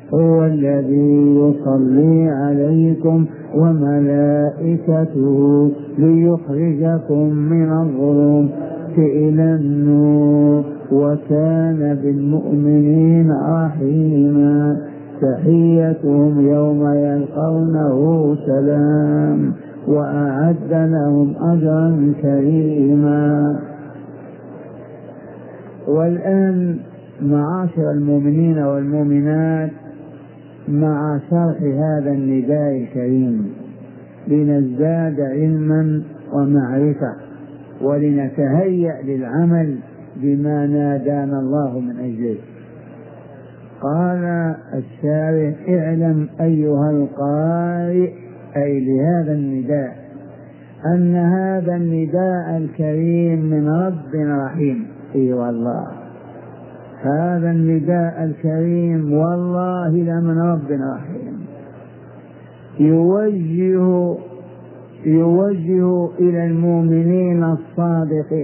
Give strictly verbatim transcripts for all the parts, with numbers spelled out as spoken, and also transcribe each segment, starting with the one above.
هو الذي يصلي عليكم وملائكته ليخرجكم من الظلمات إلى النور وكان بالمؤمنين رحيما تحيتهم يوم يلقونه سلام وأعد لهم أجرا كريما. والآن معاشر المؤمنين والمؤمنات مع شرح هذا النداء الكريم لنزداد علما ومعرفة ولنتهيأ للعمل بما نادانا الله من أجله. قال الشارح: اعلم أيها القارئ، أي لهذا النداء، أن هذا النداء الكريم من رب رحيم. اي والله هذا النداء الكريم والله لمن رب رحيم، يوجه يوجه إلى المؤمنين الصادقين،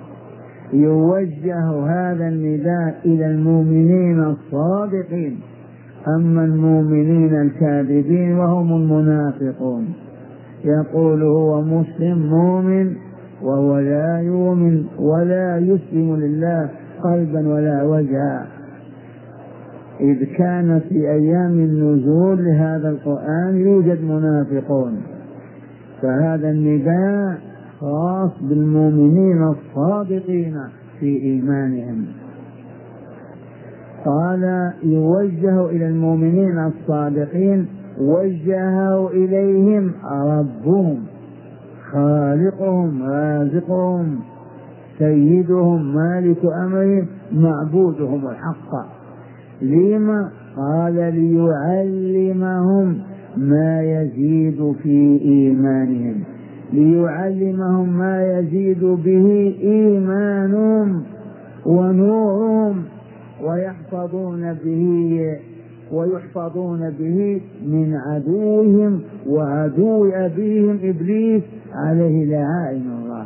يوجه هذا النداء إلى المؤمنين الصادقين. أما المؤمنين الكاذبين وهم المنافقون، يقول هو مسلم مؤمن وهو لا يؤمن ولا يسلم لله قلبا ولا وجها. إذ كان في أيام النزول لهذا القرآن يوجد منافقون، فهذا النداء خاص بالمؤمنين الصادقين في إيمانهم. قال يوجه إلى المؤمنين الصادقين، وجهه إليهم ربهم خالقهم رازقهم سيدهم مالك أمرهم معبودهم الحق. لما؟ قال ليعلمهم ما يزيد في إيمانهم، ليعلمهم ما يزيد به إيمانهم ونورهم، ويحفظون به ويحفظون به من عدوهم وعدو أبيهم إبليس عليه لعائن الله.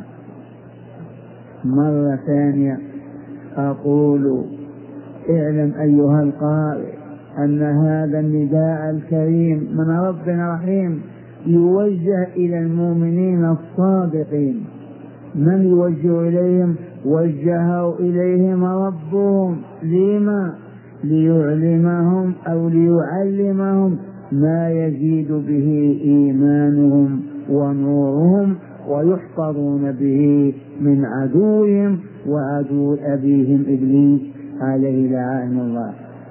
مرة ثانية أقول: اعلم أيها القارئ أن هذا النداء الكريم من رب رحيم يوجه إلى المؤمنين الصادقين. من يوجه إليهم؟ وجهه إليهم ربهم. لما؟ ليعلمهم أو ليعلمهم ما يزيد به إيمانهم ونورهم، ويحفظون به من عدوهم وعدو أبيهم إبليس عليه لعائن الله.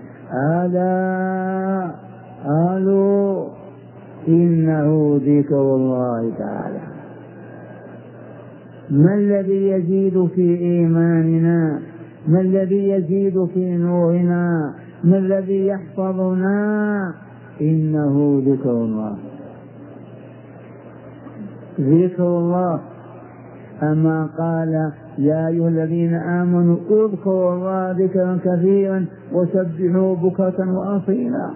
ألا قالوا إنه ذكر الله تعالى. ما الذي يزيد في إيماننا؟ ما الذي يزيد في نورنا؟ ما الذي يحفظنا؟ إنه ذكر الله. ذكر الله. أما قال: يا أيها الذين آمنوا اذكروا الله ذكرا كثيرا وسبحوه بكرة وأصيلا.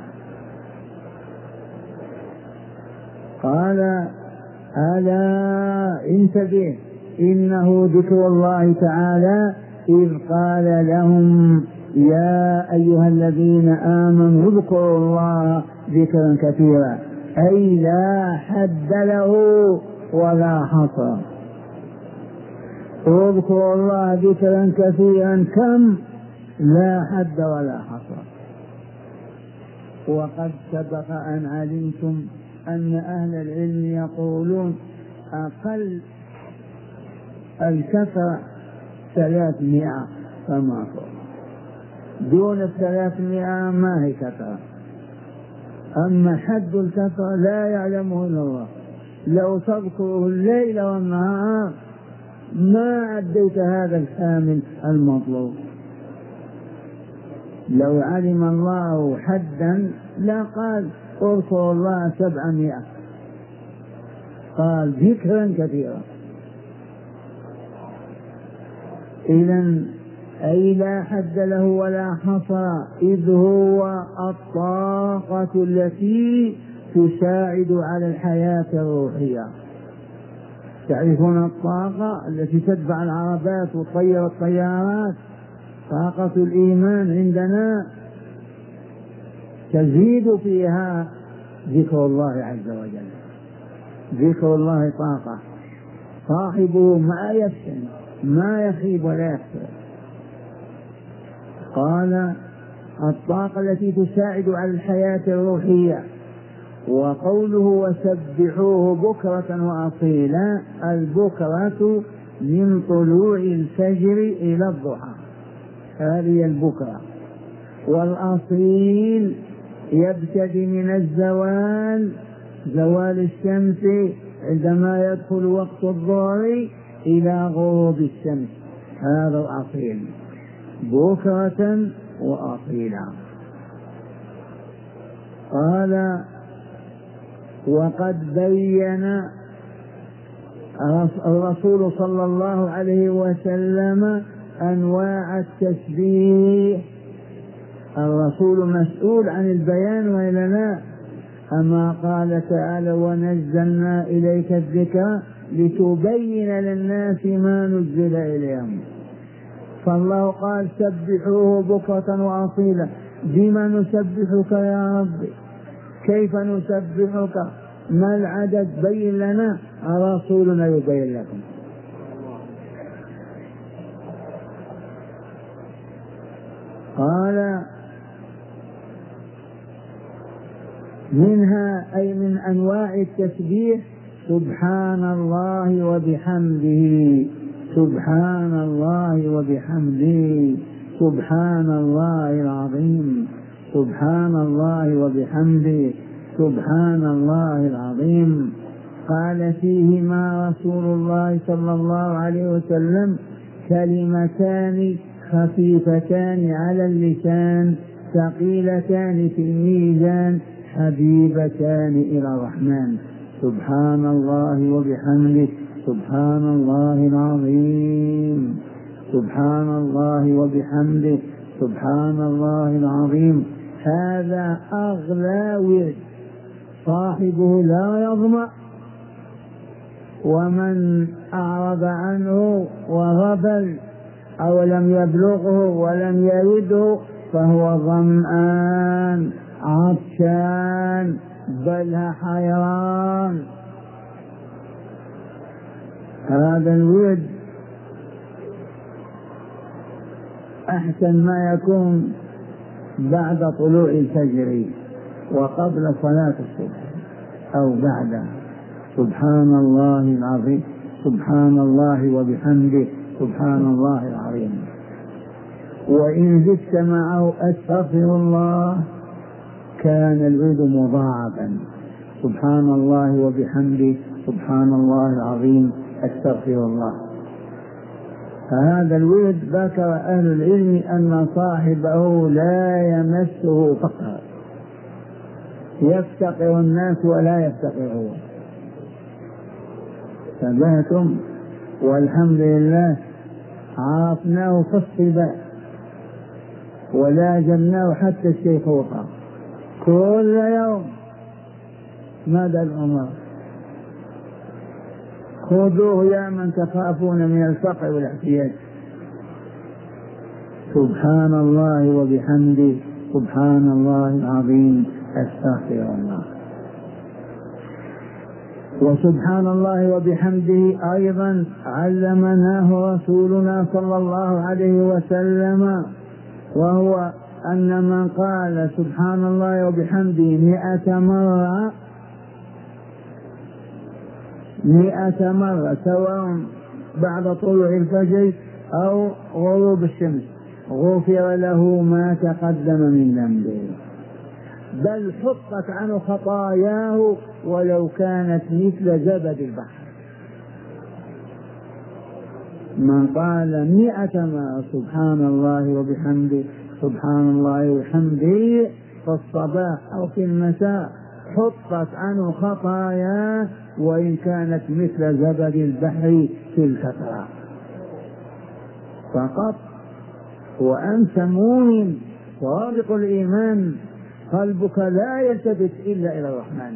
قال: ألا انتبه، إنه ذكر الله تعالى إذ قال لهم: يا أيها الذين آمنوا اذكروا الله ذكرا كثيرا، أي لا حد له ولا حصر. اذكروا الله ذكرا كثيرا، كم؟ لا حد ولا حصر. وقد سبق أن علمتم أن أهل العلم يقولون أقل الكثرة ثلاثمائة فما فوق، دون الثلاثمائة ما هي كثرة. أما حد الكثرة لا يعلمه إلا الله. لو تذكره الليل والنهار ما عديت هذا الكامل المطلوب. لو علم الله حدا لا قال اذكروا الله سبعمائة، قال ذكرا كثيرا. إذن أي لا حد له ولا حصر، إذ هو الطاقة التي تساعد على الحياة الروحية. تعرفون الطاقة التي تتبع العربات وتطير الطيارات؟ طاقة الإيمان عندنا تزيد فيها ذكر الله عز وجل. ذكر الله طاقة صاحبه ما يفتن ما يخيب ولا يخسر. قال الطاقة التي تساعد على الحياة الروحية. وقوله وسبحوه بكرة وأصيلا، البكرة من طلوع الفجر إلى الضحى، هذه البكرة. والأصيل يبتدي من الزوال، زوال الشمس عندما يدخل وقت الظهر إلى غروب الشمس، هذا الأصيل. بكرة وأصيلا. قال وقد بين الرسول صلى الله عليه وسلم أنواع التسبيح. الرسول مسؤول عن البيان وإلا لا؟ أما قال تعالى ونزلنا إليك الذكر لتبين للناس ما نزل إليهم. فالله قال سبحوه بكرة وأصيلا. بما نسبحك يا رب؟ كيف نسبحك؟ ما العدد؟ بين لنا. رسولنا يبين لكم. قال منها أي من أنواع التسبيح سبحان الله وبحمده، سبحان الله وبحمده، سبحان الله العظيم، سبحان الله وبحمده، سبحان الله العظيم. قال فيهما رسول الله صلى الله عليه وسلم كلمتان خفيفتان على اللسان ثقيلتان في الميزان حبيبتان إلى الرحمن، سبحان الله وبحمده، سبحان الله العظيم، سبحان الله وبحمده، سبحان الله العظيم. هذا أغلى ورد، صاحبه لا يظمأ، ومن أعرض عنه وغفل أو لم يبلغه ولم يرده فهو ظمآن عطشان بل حيران. هذا الورد أحسن ما يكون بعد طلوع الفجر وقبل صلاة الصبح أو بعدها. سبحان الله العظيم، سبحان الله وبحمده، سبحان الله العظيم. وإن زدت معه أستغفر الله كان الورد مضاعفا، سبحان الله وبحمده، سبحان الله العظيم، أستغفر الله. فهذا الورد ذكر أهل العلم أن صاحبه لا يمسه فقر، يفتقر الناس ولا يفتقر هو. تبهتم والحمد لله عرفناه في الصباح ولازمناه حتى الشيخوخة كل يوم مدى العمر. خذوه يا من تخافون من الفقر والاحتياج. سبحان الله وبحمده، سبحان الله العظيم، أستغفر الله. وسبحان الله وبحمده أيضا علمناه رسولنا صلى الله عليه وسلم، وهو أن من قال سبحان الله وبحمده مئة مرة مئة مرة سواء بعد طلوع الفجر أو غروب الشمس غفر له ما تقدم من ذنبه، بل حطت عنه خطاياه ولو كانت مثل زبد البحر. من قال مئة مرة سبحان الله وبحمده، سبحان الله وبحمده في الصباح أو في المساء حطت عنه خطاياه وإن كانت مثل زبد البحر في الكثرة فقط. وأنت مؤمن صادق الإيمان، قلبك لا يلتفت إلا إلى الرحمن.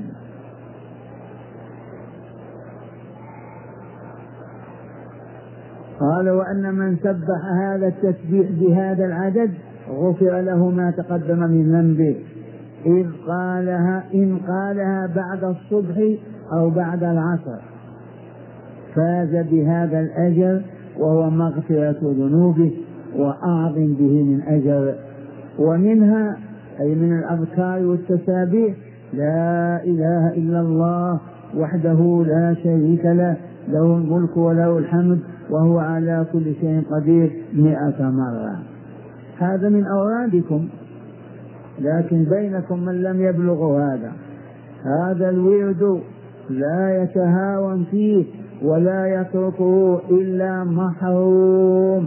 قال وأن من سبح هذا التسبيح بهذا العدد غفر له ما تقدم من ذنبه إذ قالها إن قالها بعد الصبح أو بعد العصر فاز بهذا الأجر، وهو مغفرة ذنوبه وأعظم به من أجر. ومنها أي من الأذكار والتسابيح لا إله إلا الله وحده لا شريك له، له الملك وله الحمد وهو على كل شيء قدير مئة مرة. هذا من أورادكم، لكن بينكم من لم يبلغوا هذا. هذا الورد لا يتهاون فيه ولا يتركه إلا محروم.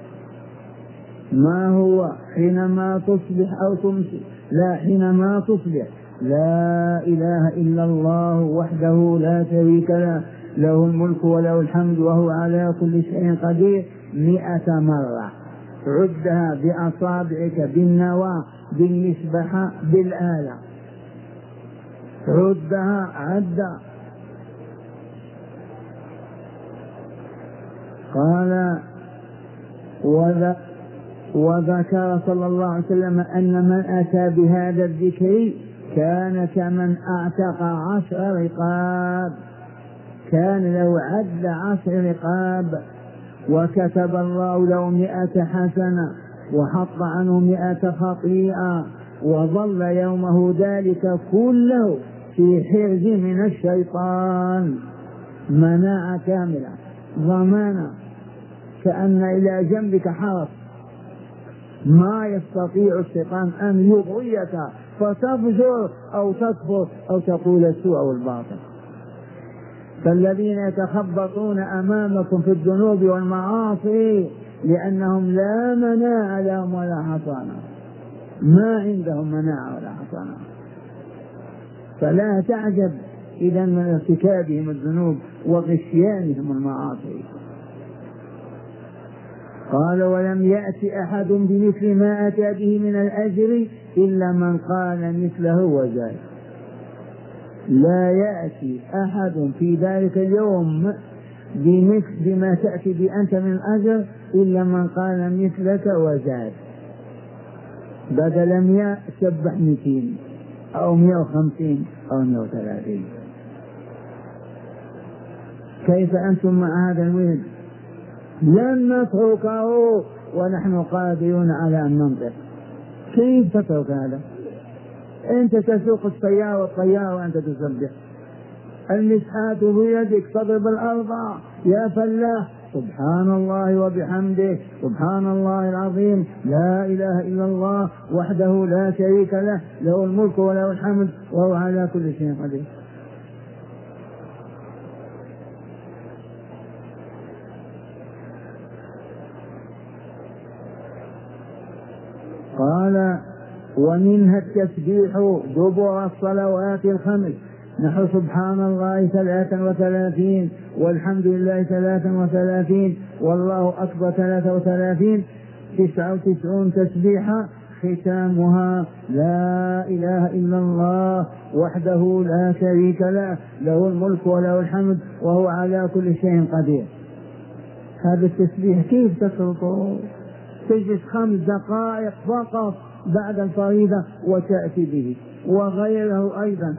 ما هو حينما تصبح أو تمسي، لا، حينما تصبح لا إله إلا الله وحده لا شريك له، له الملك وله الحمد وهو على كل شيء قدير مئة مرة. عدها بأصابعك بالنواة بالمسبحة بالآلة، عدها عدا. قال وذكر صلى الله عليه وسلم أن من أتى بهذا الذكر كان كمن أعتق عشر رقاب، كان لو عد عشر رقاب، وكتب الله له مئة حسنة وحط عنه مئة خطيئة، وظل يومه ذلك كله في حرز من الشيطان، مناعة كاملة ضمانة، كأن إلى جنبك حرس، ما يستطيع الشيطان أن يغويك فتفجر أو تكفر أو تقول السوء أو الباطل. فالذين يتخبطون أمامكم في الذنوب والمعاصي لأنهم لا مناع لهم ولا حصانة، ما عندهم مناعة ولا حصانة، فلا تعجب إذا من ارتكابهم الذنوب وغشيانهم المعاصي. قال ولم يأتي أحد بمثل ما أتى به من الأجر إلا من قال مثله وزاد. لا يأتي أحد في ذلك اليوم بمثل بما تأتي بأنت من أجر إلا من قال مثلك وزاد. بدلا مئة سبح مئتين أو مئة وخمسين أو مئة وثلاثين. كيف أنتم مع هذا الورد؟ لن نتركه ونحن قادرون على أن ننطق. كيف تترك هذا؟ أنت تسوق السيارة والطيارة وأنت تسبح، المسحات بيدك تضرب الأرض يا فلاح، سبحان الله وبحمده سبحان الله العظيم لا إله إلا الله وحده لا شريك له، له الملك وله الحمد وهو على كل شيء قدير. قال ومنها التسبيح دبر الصلوات الخمس، نحو سبحان الله ثلاثا وثلاثين والحمد لله ثلاثا وثلاثين والله أكبر ثلاثا وثلاثين، تسعة وتسعون تسبيحة ختامها لا إله إلا الله وحده لا شريك له، له الملك وله الحمد وهو على كل شيء قدير. هذا التسبيح كيف تتركه؟ تجلس خمس دقائق فقط بعد الفريضة وتأتي به، وغيره أيضا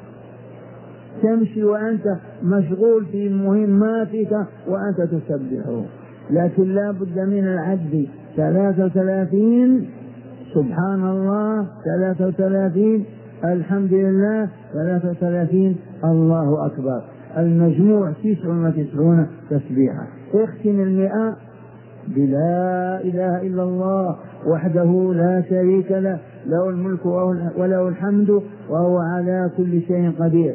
تمشي وأنت مشغول في مهماتك وأنت تسبحه. لكن لا بد من العد، ثلاثة وثلاثين سبحان الله ثلاثة وثلاثين الحمد لله ثلاثة وثلاثين الله أكبر، المجموع تسع وتسعون تسبيحة. اختم المئة بلا إله إلا الله وحده لا شريك له، له الملك وله الحمد وهو على كل شيء قدير.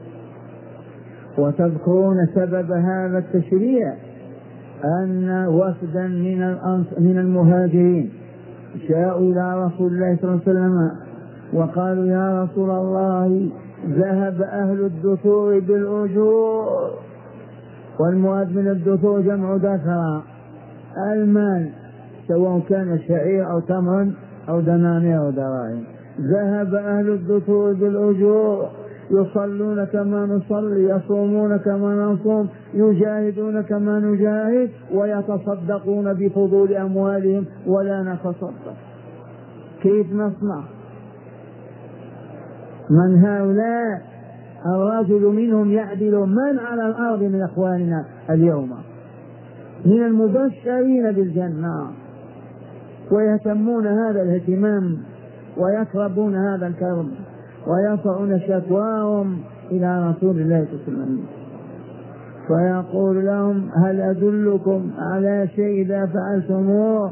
وتذكرون سبب هذا التشريع أن وفدا من من المهاجرين جاءوا إلى رسول الله صلى الله عليه وسلم وقالوا يا رسول الله ذهب أهل الدثور بالأجور، والمراد من الدثور جمع دثرة، المال سواء كان شعير أو تمر أو دنانير أو دراهم. ذهب أهل الدثور بالأجور، يصلون كما نصلي، يصومون كما نصوم، يجاهدون كما نجاهد، ويتصدقون بفضول أموالهم ولا نتصدق. كيف نصنع؟ من هؤلاء؟ الرجل منهم يعدل من على الأرض من إخواننا اليوم من المبشرين بالجنة، ويهتمون هذا الاهتمام ويكربون هذا الكرب ويرفعون شكواهم إلى رسول الله صلى الله عليه وسلم، فيقول لهم: هل أدلكم على شيء إذا فعلتموه؟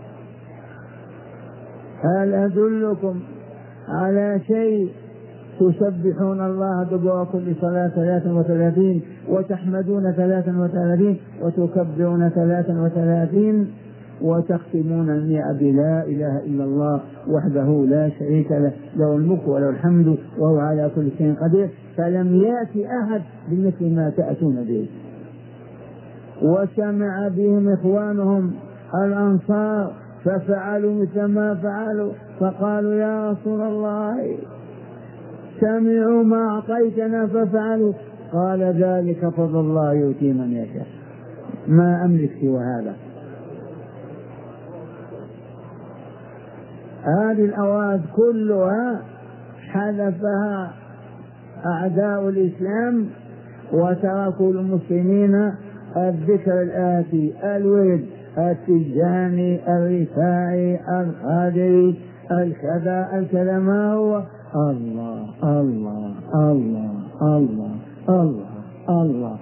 هل أدلكم على شيء تسبحون الله دبر كل صلاة ثلاثا وثلاثين، وتحمدون ثلاثا وثلاثين، وتكبرون ثلاثا وثلاثين، وتختمون المئة بلا إله إلا الله وحده لا شريك له، له الملك وله الحمد وهو على كل شيء قدير، فلم يأتي أحد بمثل ما تأتون به. وسمع بهم إخوانهم الأنصار ففعلوا مثل ما فعلوا، فقالوا: يا رسول الله، سمعوا ما أعطيتنا ففعلوا. قال: ذلك فضل الله يؤتي من يشاء، ما أملك سوى هذا. هذه الأواد كلها حذفها أعداء الإسلام وتركوا المسلمين الذكر الآتي: الورد التجاني الرفاعي القادري الكذا الكذا. ما هو؟ الله الله الله الله الله الله.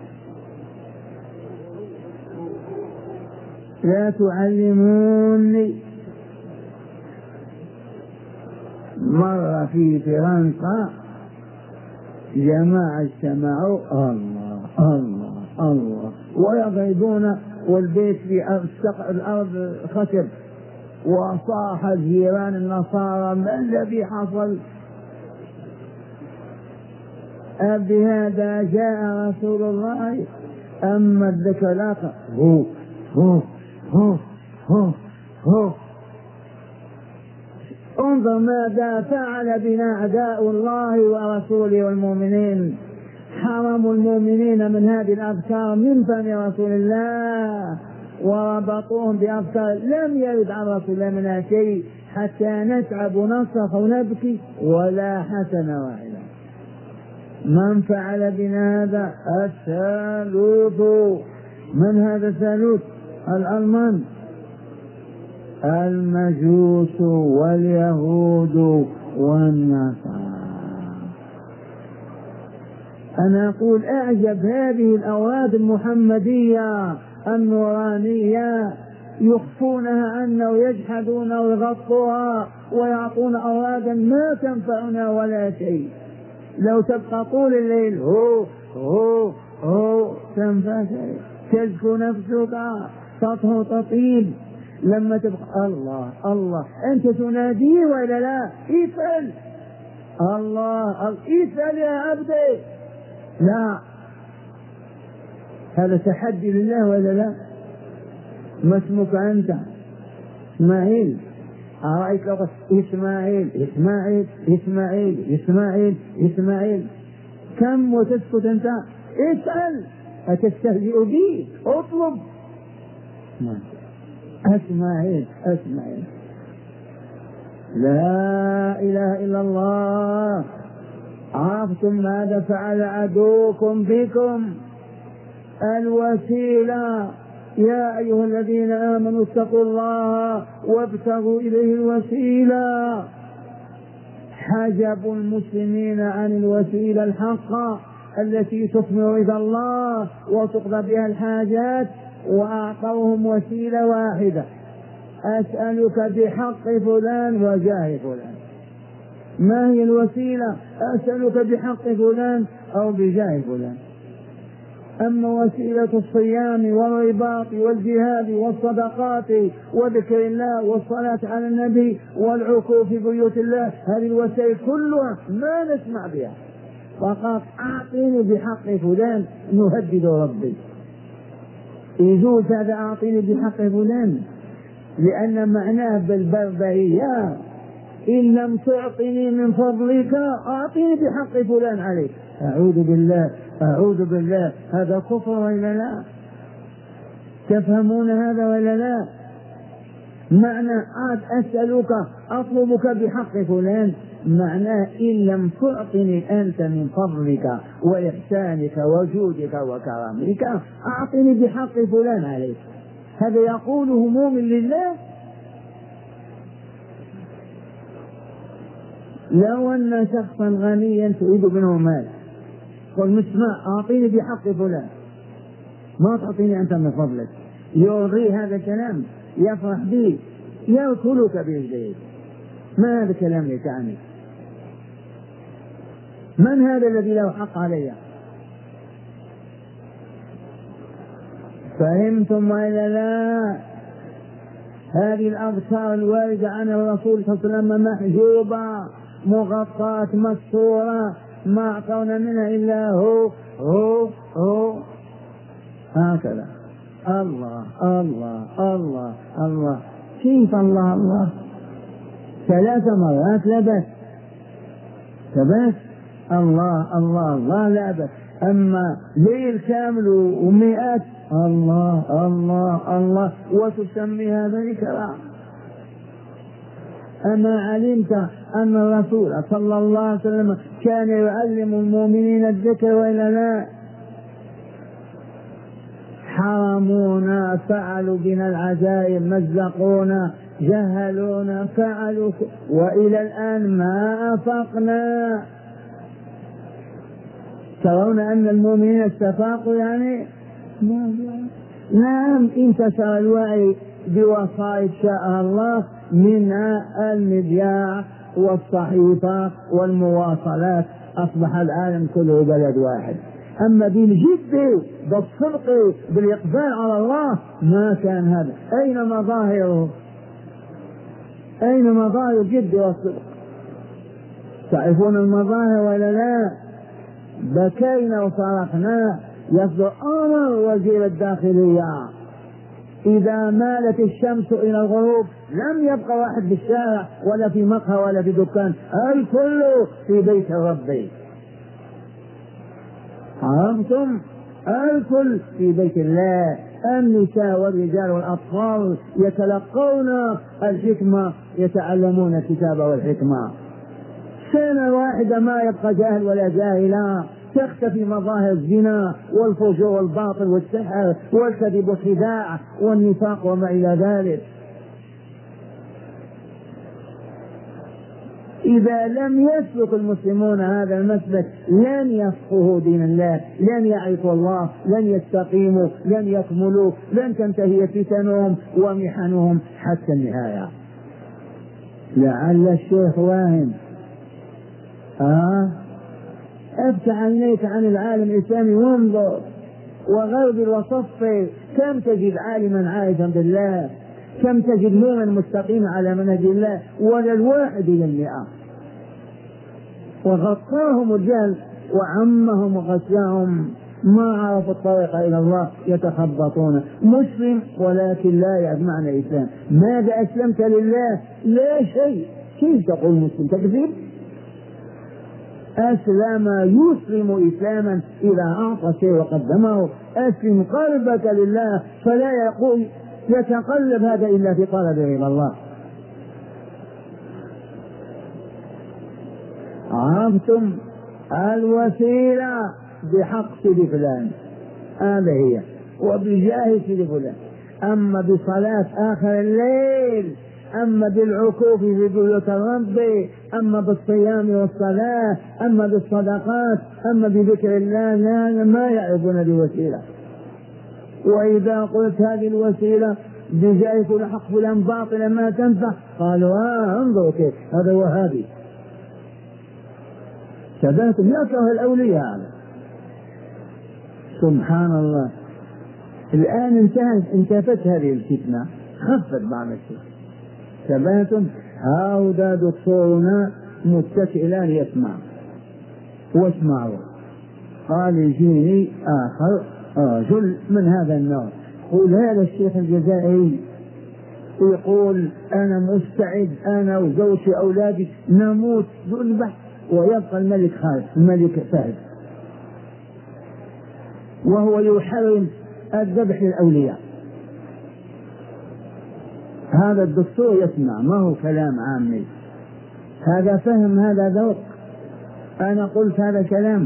لا تعلموني. مر في فرنسا جماعة اجتمعوا: الله الله الله، ويضربون، والبيت في الأرض خشب، وصاح الجيران النصارى: ما الذي حصل؟ بهذا جاء رسول الله. أما الذكر الآخر: هو هو هو هو هو. انظر ماذا فعل بنا أعداء الله ورسوله والمؤمنين. حرموا المؤمنين من هذه الأذكار من فم رسول الله، وربطوهم بأذكار لم يرد عن رسول الله منها شيء، حتى نتعب ونصرخ ونبكي ولا حسنة واحدة. من فعل بنا هذا؟ الثالوث. من هذا الثالوث؟ الألمان، المجوس واليهود والنصارى. أنا أقول: أعجب هذه الأواد المحمدية النورانية، يخفونها عنا ويجحدون ويغطوها ويعطون أوادا ما تنفعنا ولا شيء. لو تبقى طول الليل هو هو هو تنفع شيء، تزكو نفسك، تطهو تطيب. لما تبقى الله الله أنت تناديه ولا لا؟ افعل الله افعل يا عبدي. لا، هذا تحدي لله ولا لا؟ ما اسمك أنت؟ إسماعيل. أرأيت لو إسماعيل إسماعيل إسماعيل إسماعيل إسماعيل كم وتسكت أنت؟ اسأل. أتستهزئ بي؟ اطلب. أسماعيل أسماعيل. لا إله إلا الله. عرفتم ماذا فعل عدوكم بكم؟ الوسيلة. يا أيها الذين آمنوا اتقوا الله وابتغوا إليه الوسيلة. حجبوا المسلمين عن الوسيلة الحقة التي تثمر رضا الله وتقضى بها الحاجات، وأعطوهم وسيلة واحدة: أسألك بحق فلان وجاه فلان. ما هي الوسيلة؟ أسألك بحق فلان أو بجاه فلان. أما وسيلة الصيام والرباط والجهاد والصدقات وذكر الله والصلاة على النبي والعكوف في بيوت الله، هذه الوسائل كلها ما نسمع بها. فقط أعطيني بحق فلان نهدد ربي. يجوز هذا أعطيني بحق فلان، لأن معناه بالبربرية: إن لم تعطني من فضلك أعطيني بحق فلان عليك. أعوذ بالله أعوذ بالله. هذا كفر ولا لا؟ تفهمون هذا ولا لا؟ معنى أسألك أطلبك بحق فلان، معناه إن لم تعطني أنت من فضلك وإحسانك وجودك وكرمك أعطني بحق فلان عليك. هذا يقوله مؤمن لله. لو أن شخصا غنيا تريد منه مال قل مسمع أعطيني بحق فلان، ما تعطيني أنت من فضلك، يرضي هذا الكلام، يفرح به، يأكلك بيديه. ما هذا الكلام يتعني؟ من هذا الذي له حق علي؟ فهمتم وإلا لا؟ هذه الأذكار الواردة عن الرسول صلى الله عليه وسلم محجوبة مغطاة مستورة، ما أعطونا منها إلا هو هو هو هكذا. الله الله الله الله. كيف الله الله؟ ثلاث مرات لا بأس، ثبات الله الله الله لا بأس. أما ليل كامل ومئات الله الله الله وتسمي هذا ذكرى. أما علمت أن الرسول صلى الله عليه وسلم كان يعلم المؤمنين الذكر وإلا لا؟ حرمونا، فعلوا بنا العجائب، مزقونا، جهلونا، فعلوا، وإلى الآن ما أفقنا. ترون أن المؤمنين استفاقوا يعني؟ نعم، انتشر الوعي بوصائف شاء الله، منها المذياع والصحيفة والمواصلات، أصبح العالم كله بلد واحد. أما بالجد بالصدق بالإقبال على الله ما كان هذا. أين مظاهره؟ أين مظاهر الجد والصدق؟ تعرفون المظاهر ولا لا؟ بكينا وصرخنا. يصدر أمر وزير الداخلية إذا مالت الشمس إلى الغروب لم يبقى واحد في الشارع ولا في مقهى ولا في دكان، الكل في بيت ربي. عرفتم؟ الكل في بيت الله. النساء والرجال والأطفال يتلقون الحكمة، يتعلمون الكتاب والحكمة. سنة واحدة ما يبقى جاهل ولا جاهلا، تختفي مظاهر الزنا والفجور والباطل والسحر والكذب والخداع والنفاق وما إلى ذلك. إذا لم يسلك المسلمون هذا المسلك لن يفقهوا دين الله، لن يعرفوا الله، لن يستقيموا، لن يكملوا، لن تنتهي فتنهم ومحنهم حتى النهاية. لعل الشيخ واهم. آه افتح عينيك عن العالم الإسلامي وانظر، وغرب وصفي، كم تجد عالما عائدا بالله، كم تجد مؤمنا مستقيما على منهج الله، ولا الواحد إلى المئة. وغطاهم الجهل وعمهم وغشاهم، ما عرفوا الطريق إلى الله، يتخبطون. مسلم ولكن لا يعرف معنى الإسلام. ماذا أسلمت لله؟ لا شيء. كيف تقول مسلم؟ تكذب. أسلم يسلم إسلاما إذا أعطى شيء وقدمه. أسلم قلبك لله، فلا يقول يتقلب هذا إلا في طلبه إلى الله. عرفتم؟ الوسيلة بحق سيدي فلان، هذا هي، وبجاه سيدي فلان. أما بصلاة آخر الليل، أما بالعكوف في بيوت الرب، أما بالصيام والصلاة، أما بالصدقات، أما بذكر الله، لا، ما يعرفون بوسيلة. وإذا قلت هذه الوسيلة بجاه كل حق فلان باطلا ما تنفع، قالوا آه انظروا كيف هذا وهابي. ثباتهم يكره الأولياء هذا. سبحان الله. الآن انتهت انتهت هذه الفتنة، خفت بعض الشيء. ثبات. هؤلاء دكتورنا متكئلان يسمع واسمعوا. قال يجيني آخر رجل من هذا النوع، قول هذا الشيخ الجزائري يقول أنا مستعد أنا وزوجي أولادي نموت نذبح ويبقى الملك خالد الملك فهد، وهو يحرم الذبح للأولياء. هذا الدكتور يسمع، ما هو كلام عامي. هذا فهم، هذا ذوق. أنا قلت هذا كلام،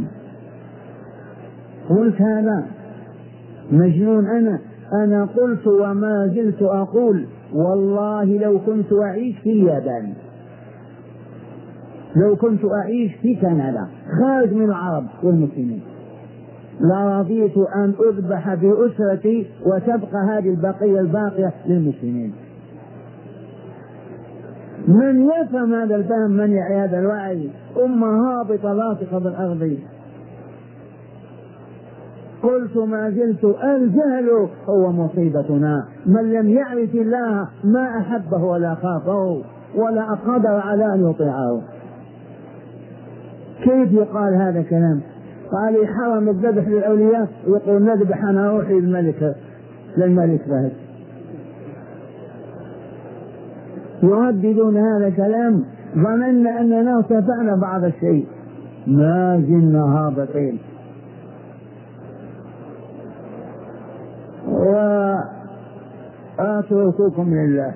قلت هذا مجنون. أنا أنا قلت وما زلت أقول والله لو كنت أعيش في اليابان، لو كنت أعيش في كندا خارج من العرب والمسلمين، لرضيت أن أذبح بأسرتي وتبقى هذه البقية الباقية للمسلمين. من يفهم هذا الفهم، من يعي هذا الوعي؟ أمة هابطة لاصقة بالأرض. قلت ما زلت الجهل هو مصيبتنا، من لم يعرف الله ما أحبه ولا خافه ولا قدر على أن يطيعه. كيف يقال هذا كلام؟ قال حرم الذبح للأولياء، يقول نذبح أنا روحي للملك للملك فهد. يرددون هذا الكلام ظننا أننا ارتفعنا بعض الشيء، ما زلنا هابطين. وأترككم لله.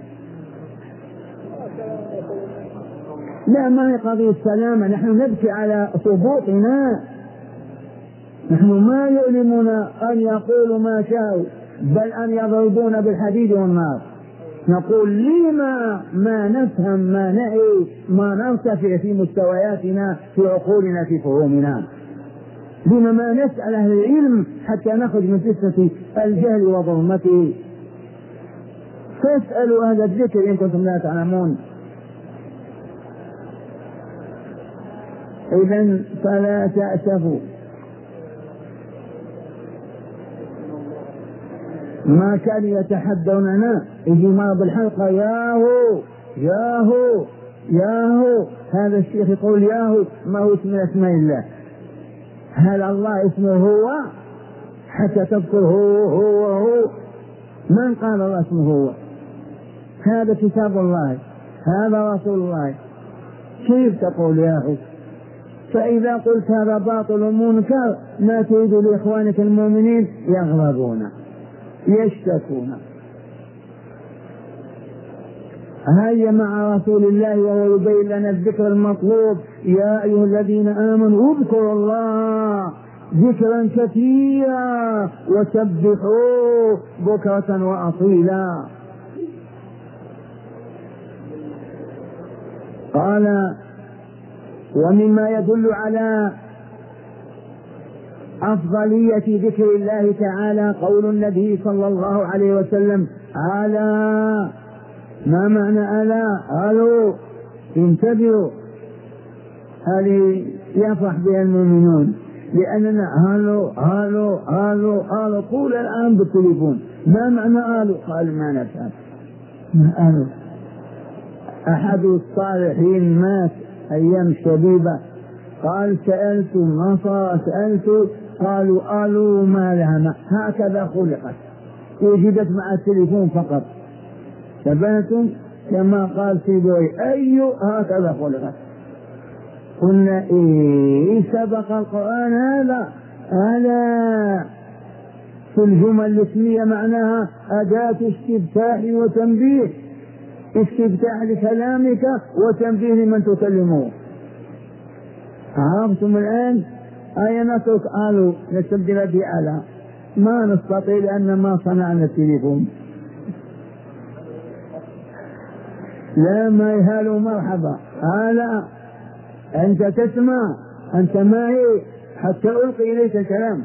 لا، ما هي قضية السلامة، نحن نبكي على ثبوتنا، نحن ما يؤلمنا أن يقولوا ما شاءوا، بل أن يضربون بالحديد والنار. نقول لما ما نفهم، ما نعي، ما نرتفع في مستوياتنا، في عقولنا، في فهومنا؟ لما ما نسأل أهل العلم حتى نخرج من فتنة الجهل وظلمته؟ فاسألوا أهل الذكر إن كنتم لا تعلمون. إذن فلا تأسفوا، ما كانوا يتحدوننا. يجي مرض الحلقة ياهو ياهو ياهو، هذا الشيخ يقول ياهو، ما هو اسم اسماء الله؟ هل الله اسمه هو حتى تذكر هو هو هو؟ من قال الله اسمه هو؟ هذا كتاب الله، هذا رسول الله، كيف تقول ياهو؟ فإذا قلت هذا باطل ومنكر ما تريد لإخوانك المؤمنين يغضبون يشتكون. هيا مع رسول الله وهو يبين لنا الذكر المطلوب. يا أيها الذين آمنوا اذكروا الله ذكرا كثيرا وسبحوه بكرة وأصيلا. قال ومما يدل على أفضلية ذكر الله تعالى قول النبي صلى الله عليه وسلم ألا. ما معنى ألا؟ قالوا انتبهوا، هذه يفرح بها المؤمنون، لأننا قالوا قالوا قالوا قالوا طول الآن بالتليفون. ما معنى قالوا؟ قال ما نفهم. ما قالوا؟ أحد الصالحين مات أيام شبيبة، قال سألت النصارى سألت قالوا قالوا ما لها، هكذا خلقت، وجدت مع التليفون فقط. ثبتم كما قال سيبوي أي هكذا خلقت. قلنا إيه سبق القرآن هذا؟ هذا في الجمل الاسمية معناها أداة استفتاح وتنبيه، استفتاح لكلامك وتنبيه لمن تكلمه. عرفتم الآن؟ أي نترك قالوا نستبدل بألا؟ ما نستطيع لأن ما صنعنا التليفون. لا ما يهالوا مرحبا. ألا أنت تسمع، أنت معي حتى ألقي إليك الكلام.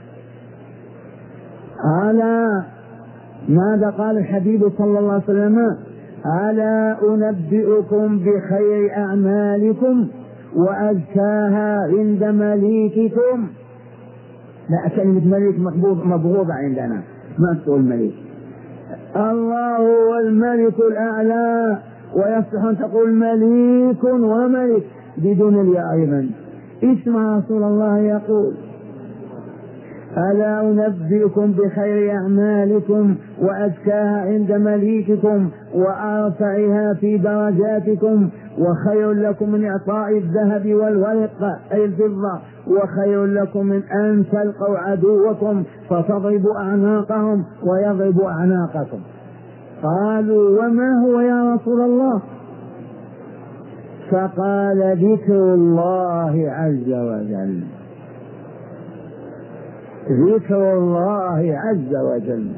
ألا ماذا قال الحبيب صلى الله عليه وسلم؟ ألا أنبئكم بخير أعمالكم وأزكاها عند مليككم. لا، كلمة مليك مبغوضة عندنا، ما تقول مليك. الله هو الملك الأعلى، ويصح أن تقول مليك وملك بدون الياء أيضا. اسمع رسول الله يقول ألا أنبئكم بخير أعمالكم وأزكاها عند مليككم وأرفعها في درجاتكم، وخير لكم من إعطاء الذهب والورق أي الفضة، وخير لكم من أن تلقوا عدوكم فتضربوا أعناقهم ويضربوا أعناقكم. قالوا وما هو يا رسول الله؟ فقال ذكر الله عز وجل، ذكر الله عز وجل.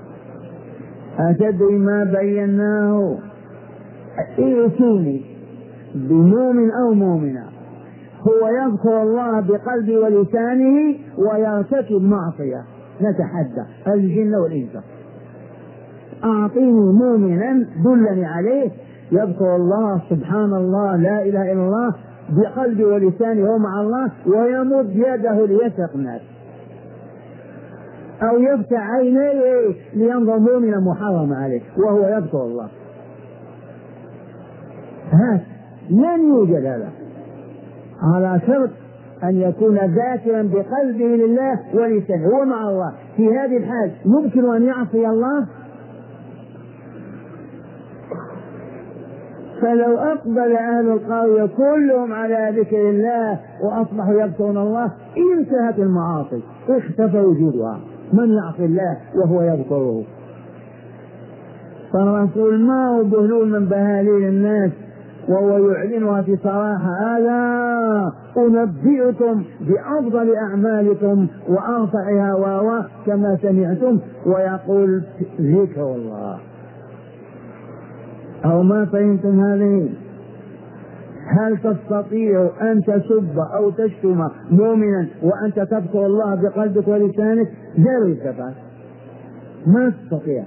أتدري ما بيناه؟ ائتوني بمؤمن أو مؤمنة هو يذكر الله بقلبه ولسانه ويرتكب معصية، نتحدى الجن والإنس. أعطيني مؤمنا دلني عليه يذكر الله سبحان الله لا إله إلا الله بقلبه ولسانه ومع الله، ويمد يده ليسرق الناس أو يفتح عينيه لينظر مؤمنا محرم عليه وهو يذكر الله. هذا لن يوجد هذا، على شرط أن يكون ذاكرا بقلبه لله ولسانه هو مع الله. في هذه الحال يمكن أن يعصي الله؟ فلو أقبل أهل القرية كلهم على ذكر الله وأصبحوا يذكرون الله انتهت المعاصي، اختفى وجودها. من يعصي الله وهو يذكره؟ فالرسول ما هو بهلول من بهاليل الناس وهو يعلنها في صراحة: ألا أنبئكم بأفضل أعمالكم وأرفعها واوا كما سمعتم، ويقول ذكر الله. أو ما فهمتم هذه؟ هل تستطيع أن تسب أو تشتم مؤمنا وأنت تذكر الله بقلبك ولسانك؟ لا يستطيع، ما تستطيع.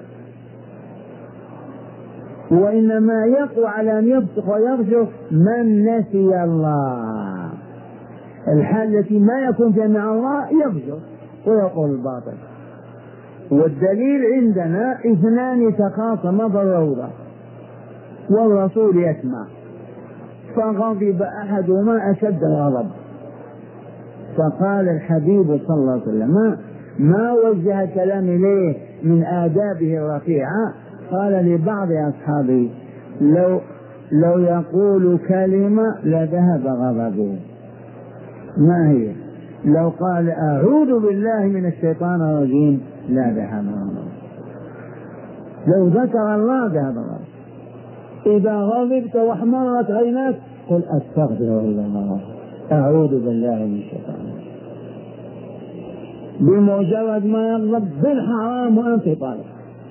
وإنما يقوى على أن يفسق ويرجع من نسي الله. الحال التي ما يكون فيها مع الله يفجر ويقول الباطل. والدليل عندنا اثنان تخاصما بالروضة والرسول يسمع، فغضب أحدهما أشد الغضب، فقال الحبيب صلى الله عليه وسلم ما وجه كلام إليه من آدابه الرفيعة، قال لبعض أصحابه: لو لو يقول كلمة لذهب غضبه. ما هي؟ لو قال أعوذ بالله من الشيطان الرجيم لا ذهب غضبه. لو ذكر الله ذهب غضبه. إذا غضبت واحمرت عيناك قل أستغفر الله أعوذ بالله من الشيطان الرجيم. بمجرد ما يغضب بالحرام وأنت طالب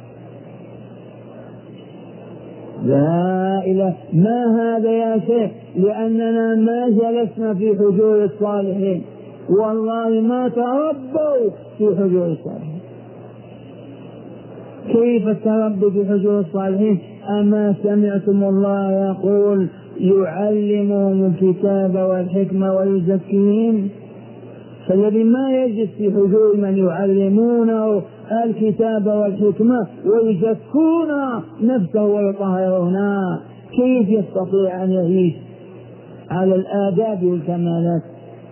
لا إله. ما هذا يا شيخ؟ لأننا ما جلسنا في حجور الصالحين، والله ما تربوا في حجور الصالحين. كيف التربي في حجور الصالحين؟ أما سمعتم الله يقول يعلمهم الكتاب والحكمة ويزكيهم؟ فالذي ما يجلس في حجور من يعلمونه الكتاب والحكمة ويزكون نفسه ويطهرونه كيف يستطيع أن يعيش على الآداب والكمالات؟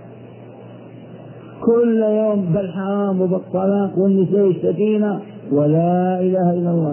كل يوم بالحرام وبالطلاق والنساء يشتكينا ولا إله إلا الله.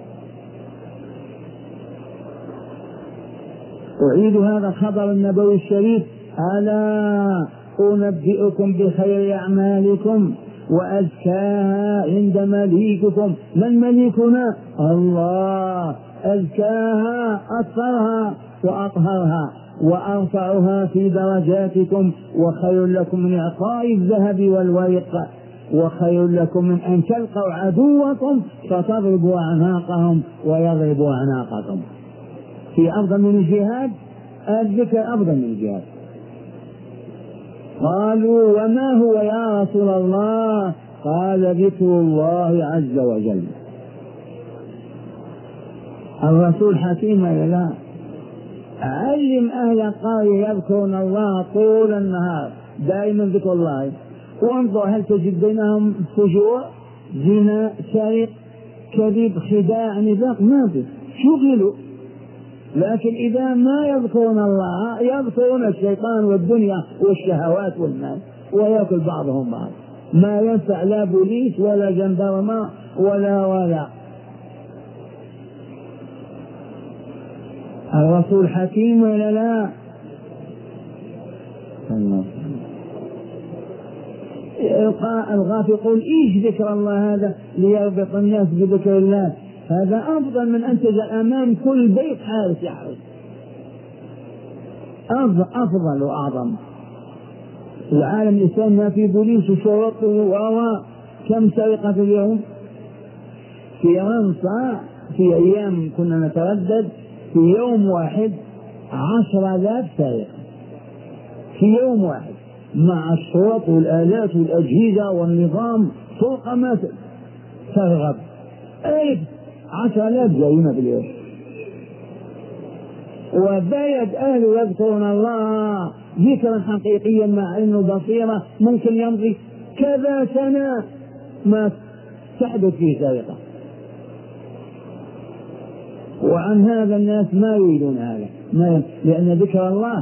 أعيد هذا الخبر النبوي الشريف: ألا أنبئكم بخير أعمالكم وأزكاها عند مليككم. من مليكنا؟ الله. أزكاها أطهرها وأطهرها وأرفعها في درجاتكم، وخير لكم من إعطاء الذهب والورق، وخير لكم من أن تلقوا عدوكم فتضربوا أعناقهم ويضربوا أعناقكم. في أفضل من الجهاد؟ الذكر أفضل من الجهاد. قالوا وما هو يا رسول الله؟ قال ذكر الله عز وجل. الرسول حكيم ولا لا؟ علم أهل القرية يذكرون الله طول النهار دائما ذكر الله، وانظر هل تجد بينهم فجور، زنا، سرقة، كذب، خداع، نفاق؟ ما في، شغلوا. لكن إذا ما يذكرون الله يذكرون الشيطان والدنيا والشهوات والمال، ويأكل بعضهم بعض، ما ينفع لا بوليس ولا جندرمة ولا ولا. الرسول حكيم ولا لا؟ الغافل يقول إيش ذكر الله هذا ليربط الناس بذكر الله؟ هذا أفضل من أن تجعل أمام كل بيت حارس يحرس. أفضل وأعظم. العالم الإسلامي ما في بوليس وشرطه وهو كم سرقة في اليوم؟ في فرنسا في أيام كنا نتردد في يوم واحد عشر آلاف سرقة في يوم واحد، مع الشرط والآلات والأجهزة والنظام فوق ما ترغب. أي عشر آلاف جريمة في اليوم، وبلد أهله يذكرون الله ذكرا حقيقيا، مع أنه بصيرة ممكن يمضي كذا سنة ما تحدث فيه سرقة. وعن هذا الناس ما يريدون هذا، ما لأن ذكر الله.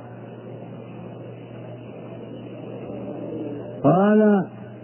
قال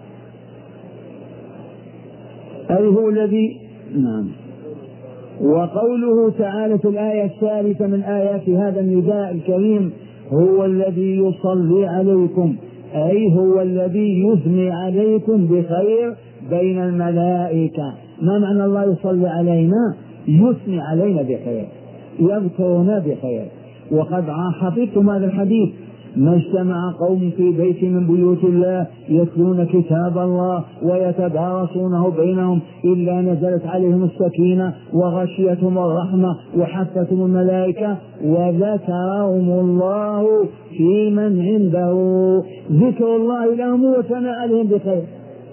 أي هو الذي نعم. وقوله تعالى في الآية الثالثة من آيات هذا النداء الكريم هو الذي يصلي عليكم، أي هو الذي يثني عليكم بخير بين الملائكة. ما معنى الله يصلي علينا؟ يثني علينا بخير، يذكرنا بخير. وقد حفظتم هذا الحديث: ما اجتمع قوم في بيت من بيوت الله يتلون كتاب الله ويتدارسونه بينهم إلا نزلت عليهم السكينة وغشيتهم الرحمة وحفتهم الملائكة وذكرهم الله في من عنده. ذكر الله لهم وثناء عليهم بخير.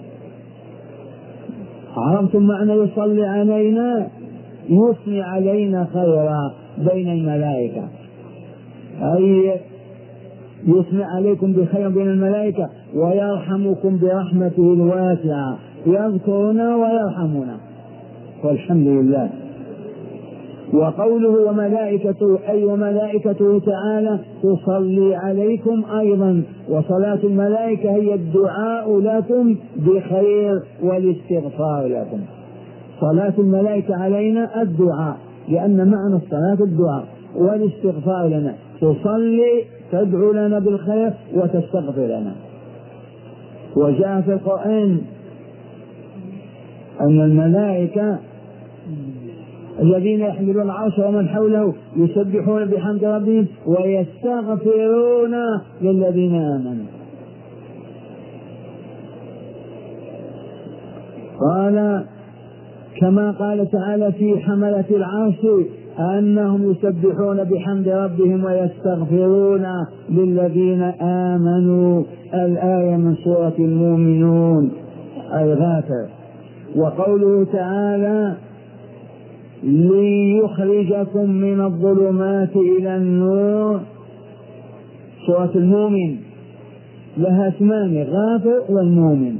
عرفتم معنى يصلي علينا؟ يثني علينا خيرا بين الملائكة، أي يثني عليكم بخير بين الملائكة ويرحمكم برحمته الواسعة، يذكرنا ويرحمنا، والحمد لله. وقوله وملائكته أي وملائكته تعالى تصلي عليكم أيضا. وصلاة الملائكة هي الدعاء لكم بخير والاستغفار لكم. صلاة الملائكة علينا الدعاء، لأن معنى الصلاة الدعاء والاستغفار لنا. تصلي تدعو لنا بالخير وتستغفر لنا. وجاء في القرآن أن الملائكة الذين يحملون العرش ومن حوله يسبحون بحمد ربهم ويستغفرون للذين آمنوا. قال كما قال تعالى في حملة العرش أنهم يسبحون بحمد ربهم ويستغفرون للذين آمنوا. الآية من سورة المؤمنون الغافر. وقوله تعالى ليخرجكم من الظلمات إلى النور. سورة المؤمن لها اسمان: غافر والمؤمن،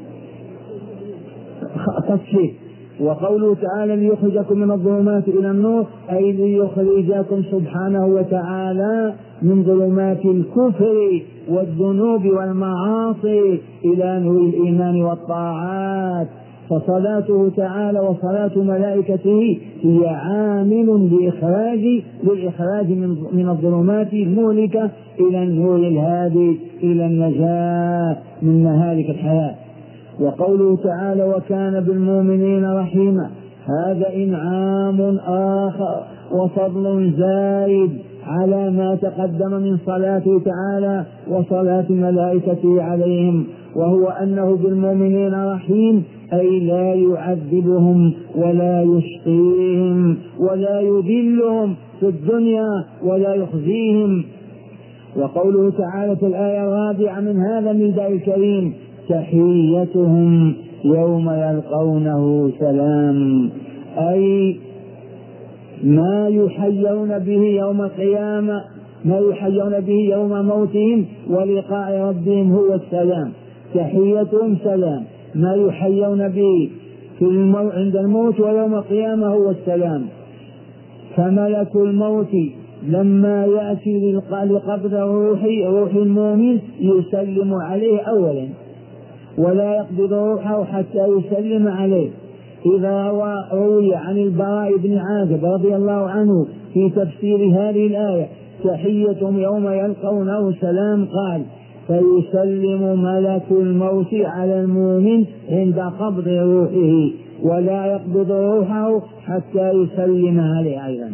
تفصيل. وقوله تعالى ليخرجكم من الظلمات إلى النور أي ليخرجكم سبحانه وتعالى من ظلمات الكفر والذنوب والمعاصي إلى نور الإيمان والطاعات. فصلاته تعالى وصلاة ملائكته هي عامل لإخراج للإخراج من الظلمات المهلكة إلى النور الهادي، إلى النجاة من مهالك الحياة. وقوله تعالى وكان بالمؤمنين رحيما، هذا إنعام آخر وفضل زايد على ما تقدم من صلاته تعالى وصلاة ملائكته عليهم، وهو أنه بالمؤمنين رحيم، أي لا يعذبهم ولا يشقيهم ولا يذلهم في الدنيا ولا يخزيهم. وقوله تعالى في الآية الرابعة من هذا النداء الكريم تحيتهم يوم يلقونه سلام، أي ما يحيون به يوم القيامة، ما يحيون به يوم موتهم ولقاء ربهم هو السلام. تحيتهم سلام، ما يحيون به في المو... عند الموت ويوم القيامة هو السلام. فملك الموت لما يأتي لقبض روح روح المؤمن يسلم عليه أولا، ولا يقبض روحه حتى يسلم عليه. إذا روي عن البراء بن عازب رضي الله عنه في تفسير هذه الآية تحيتهم يوم يلقونه سلام، قال فيسلم ملك الموت على المؤمن عند قبض روحه ولا يقبض روحه حتى يسلم عليه أيضا.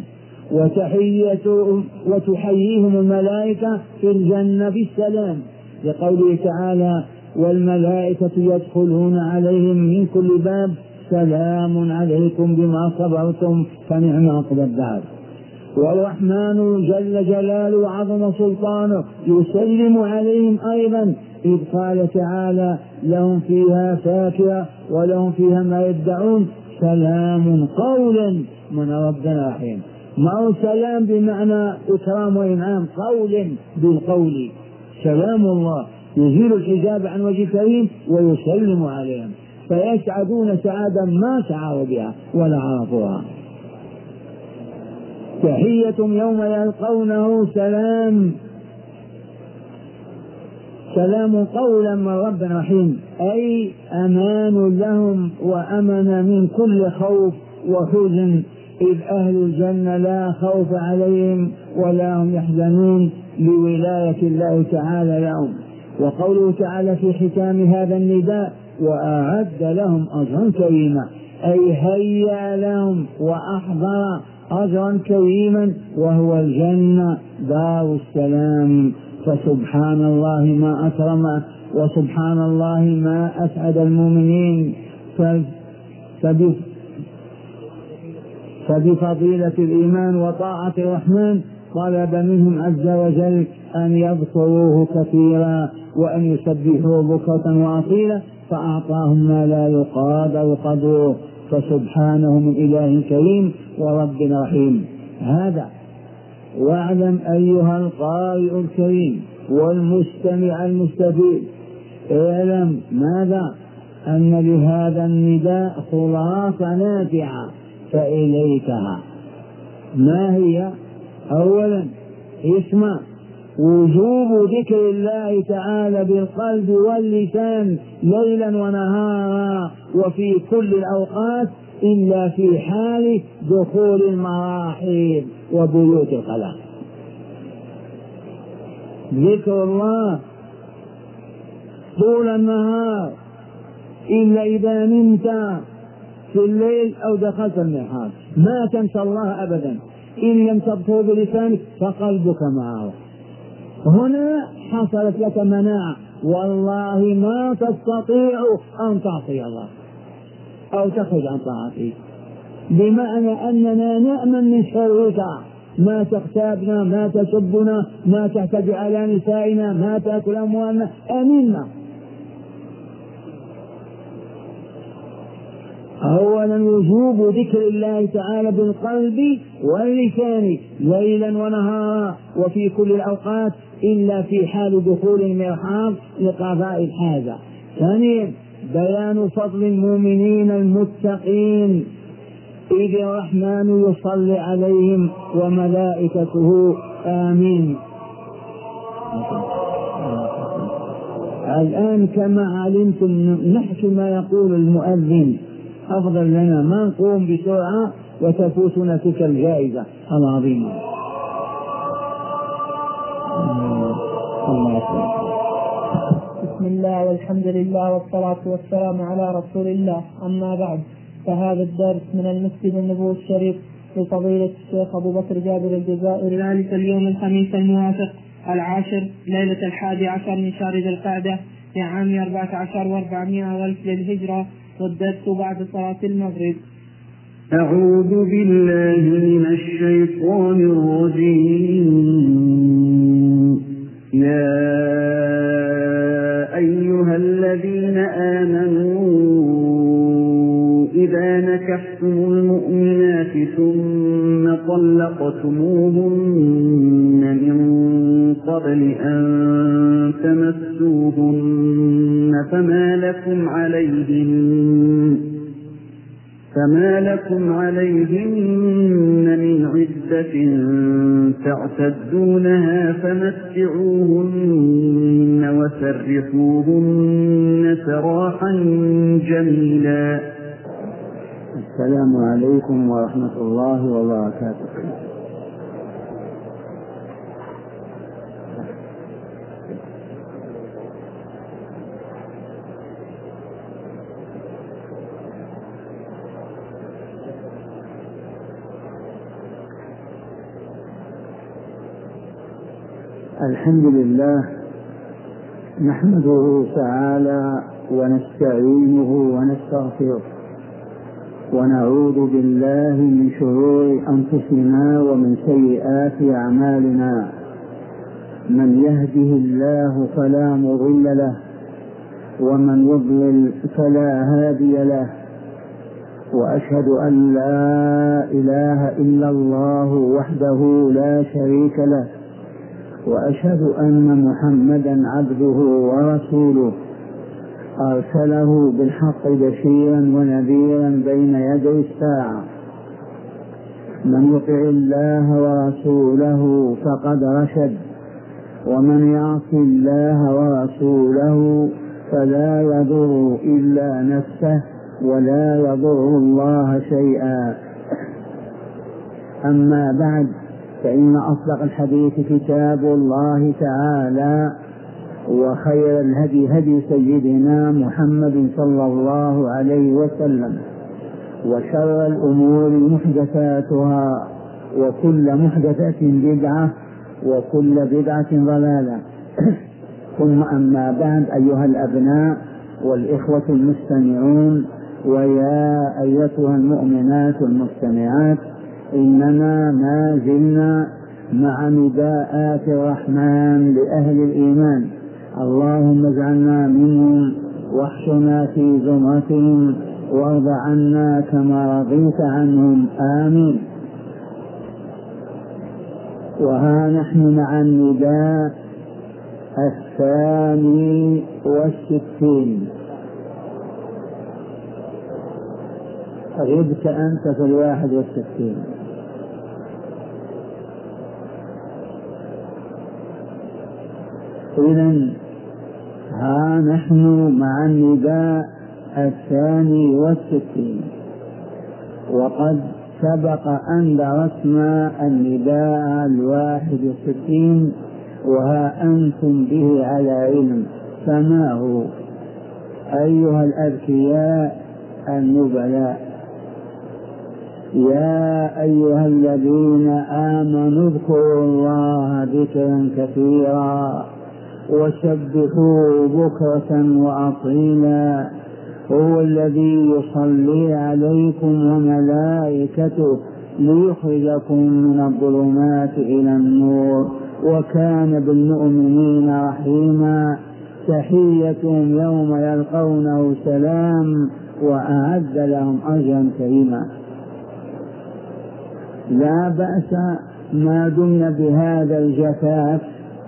وتحية وتحييهم الملائكة في الجنة بالسلام، لقوله تعالى: والملائكة يدخلون عليهم من كل باب سلام عليكم بما صبرتم فنعم عقبى الدار. والرحمن جل جلاله وعظم سلطانه يسلم عليهم أيضا، إذ قال تعالى: لهم فيها فاكهة ولهم فيها ما يدعون سلام قولا من رب رحيم. ما هو سلام بمعنى إكرام وإنعام، قول بالقول، سلام الله يزيل الحجاب عن وجه كريم ويسلم عليهم، فيسعدون سعادة ما شعروا بها ولا عرفوها. تحيتهم يوم يلقونه سلام، سلام قولا من رب رحيم، أي أمان لهم وأمن من كل خوف وحزن، إذ أهل الجنة لا خوف عليهم ولا هم يحزنون لولاية الله تعالى لهم. وقوله تعالى في ختام هذا النداء: وأعد لهم أجرا كريما، أي هيأ لهم وأحضر أجرا كريما وهو الجنة دار السلام. فسبحان الله ما أكرمه، وسبحان الله ما أسعد المؤمنين. فبفضيلة الإيمان وطاعة الرحمن طلب منهم عز وجل أن يذكروه كثيرا وأن يسبحوه بكرة وأصيلا، فأعطاهم ما لا يقادر قدره، فسبحانه من إله كريم ورب رحيم. هذا واعلم أيها القارئ الكريم والمستمع المستفيد، اعلم ماذا؟ أن لهذا النداء خلاصة نافعة فإليكها. ما هي؟ أولا اسمع: وجوب ذكر الله تعالى بالقلب واللسان ليلا ونهارا وفي كل الأوقات إلا في حال دخول المراحيض وبيوت الخلاء. ذكر الله طول النهار إلا إذا نمت في الليل أو دخلت المحراب، ما تنسى الله أبدا. إن لم تذكر بلسانك فقلبك معه. هنا حصلت لك مناعة، والله ما تستطيع أن تعصي الله أو تخرج عن طاعته، بمعنى أننا نأمن من شرك، ما تغتابنا، ما تسبنا، ما تعتدي على نسائنا، ما تأكل أموالنا، أمنا. أولا وجوب ذكر الله تعالى بالقلب واللسان ليلا ونهارا وفي كل الأوقات إلا في حال دخول المرحاض لقضاء الحاجة. ثانيا بيان فضل المؤمنين المتقين، إذ الرحمن يصلي عليهم وملائكته آمين. الآن كما علمتم نحكي ما يقول المؤذن، أفضل لنا ما نقوم بسرعة وتفوتنا تلك الجائزة العظيمة. بسم الله والحمد لله والصلاة والسلام على رسول الله. أما بعد، فهذا الدرس من المسجد النبوي الشريف لفضيلة الشيخ أبو بكر جابر الجزائري، ذلك اليوم الخميس الموافق العاشر ليلة الحادي عشر من شهر ذي القعدة لعام أربعة عشر وأربعمائة والف للهجرة، والدرس بعد صلاة المغرب. أعوذ بالله من الشيطان الرجيم. يا أيها الذين آمنوا إذا نكحتم المؤمنات ثم طلقتموهن من قبل أن تمسوهن فما لكم عليهن فما لكم عليهن من عدة تعتدونها فمتعوهن وسرحوهن سراحا جميلا. السلام عليكم ورحمة الله وبركاته. الحمد لله نحمده تعالى ونستعينه ونستغفره ونعوذ بالله من شرور أنفسنا ومن سيئات أعمالنا. من يهده الله فلا مضل له ومن يضلل فلا هادي له، وأشهد أن لا إله إلا الله وحده لا شريك له، وأشهد أن محمدا عبده ورسوله أرسله بالحق بشيرا ونذيرا بين يدي الساعة. من يطع الله ورسوله فقد رشد، ومن يعص الله ورسوله فلا يضر إلا نفسه ولا يضر الله شيئا. أما بعد، فإن أصدق الحديث كتاب الله تعالى، وخير الهدي هدي سيدنا محمد صلى الله عليه وسلم، وشر الأمور محدثاتها، وكل محدثة بدعة، وكل بدعة ضلالة. ثم أما بعد، أيها الأبناء والإخوة المستمعون، ويا أيتها المؤمنات المستمعات، إننا ما زلنا مع نداءات الرحمن لأهل الإيمان. اللهم اجعلنا منهم واحشنا في زمرتهم وارض عنا كما رضيت عنهم، آمين. وها نحن مع النداء الثاني والستين. غبت أنت في الواحد والستين. إذن ها نحن مع النداء الثاني والستين، وقد سبق أن درسنا النداء الواحد والستين، وها أنتم به على علم. فما هو؟ أيها الأذكياء النبلاء، يا أيها الذين آمنوا اذكروا الله ذكرا كثيرا وسبحوه بكرة وأصيلا، هو الذي يصلي عليكم وملائكته ليخرجكم من الظلمات إلى النور، وكان بالمؤمنين رحيما. تحيتهم يوم يلقونه سلام، وأعد لهم أجرا كريما. لا بأس ما دمنا بهذا الجفاف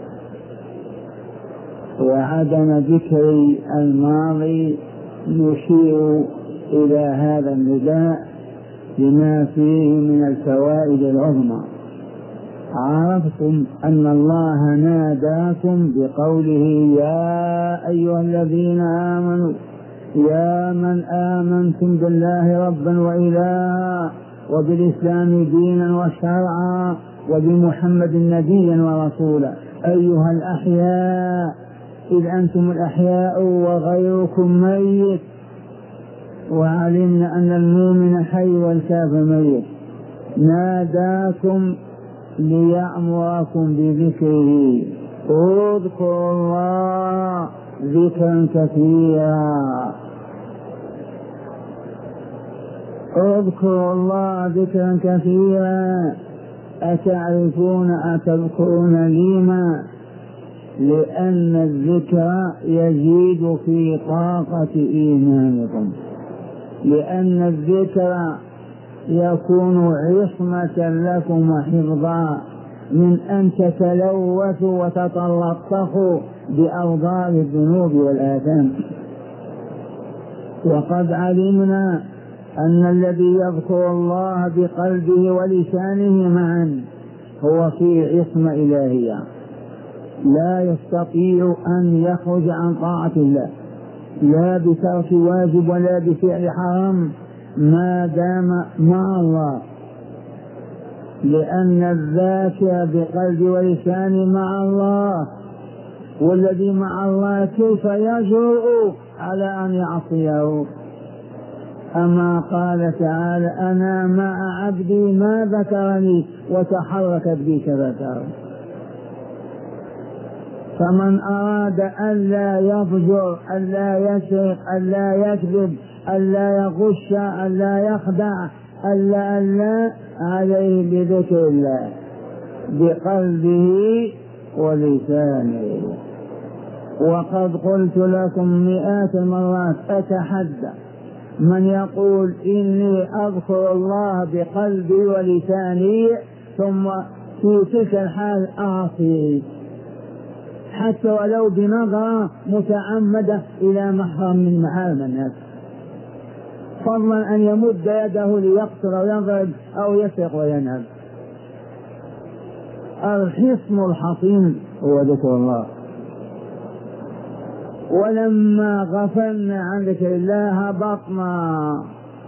وعدم ذكر الماضي، يشير إلى هذا النداء بما فيه من الفوائد العظمى. عرفتم أن الله ناداكم بقوله يا أيها الذين آمنوا، يا من آمنتم بالله ربا وإلها، وبالإسلام دينا وشرعا، وبمحمد نبيا ورسولا، أيها الأحياء، إذ أنتم الأحياء وغيركم ميت، وعلمنا أن المؤمن حي والكافر ميت. ناداكم ليأمركم بذكره، اذكروا الله ذكرا كثيرا، اذكروا الله ذكرا كثيرا. أتعرفون أتذكرون لما؟ لأن الذكر يزيد في طاقة إيمانكم، لأن الذكر يكون عصمة لكم وحفظا من أن تتلوثوا وتتلطخوا بأوضار الذنوب والآثام. وقد علمنا أن الذي يذكر الله بقلبه ولسانه معا هو في عصمة إلهية، لا يستطيع أن يخرج عن طاعة الله، لا بترك واجب ولا بفعل حرام، ما دام مع الله، لأن الذاكر بقلب ولسان مع الله، والذي مع الله كيف يجرؤ على أن يعصيه؟ أما قال تعالى أنا مع عبدي ما ذكرني وتحركت بي كذكر. فمن أراد ألا يفجر ألا يسرق ألا يكذب ألا يغش ألا يخدع ألا ألا عليه بذكر الله بقلبه ولسانه. وقد قلت لكم مئات المرات أتحدى من يقول إني أذكر الله بقلبي ولساني ثم في تلك الحال أعصي حتى ولو بنظرة متعمدة إلى محرم من محارم الناس، فضلا أن يمد يده ليقتل ويضرب أو يسرق وينهب. الحصن الحصين هو ذكر الله. ولما غفلنا عن ذكر الله هبطنا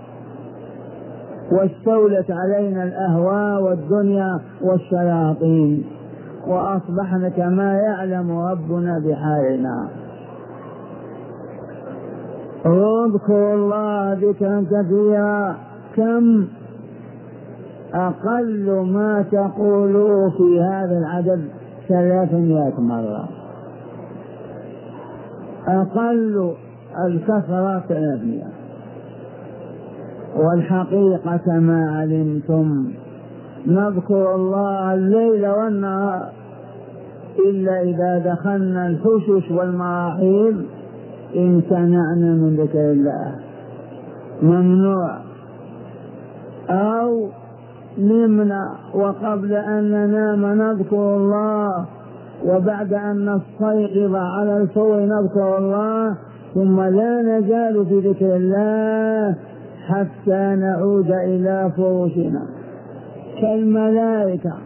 واستولت علينا الأهواء والدنيا والشياطين وأصبحنا كما يعلم ربنا بحالنا. اذكروا الله ذكرا كثيرا. كم أقل ما تقولوا في هذا العدد ثلاثمائة مرة، أقل الكثرة ثلاثمائة. والحقيقة ما علمتم نذكر الله الليل والنهار إلا إذا دخلنا الحشش والمراحيض امتنعنا من ذكر الله، ممنوع. أو نمنا وقبل أن ننام نذكر الله، وبعد أن نستيقظ على الفور نذكر الله، ثم لا نزال في ذكر الله حتى نعود إلى فروشنا كالملائكة.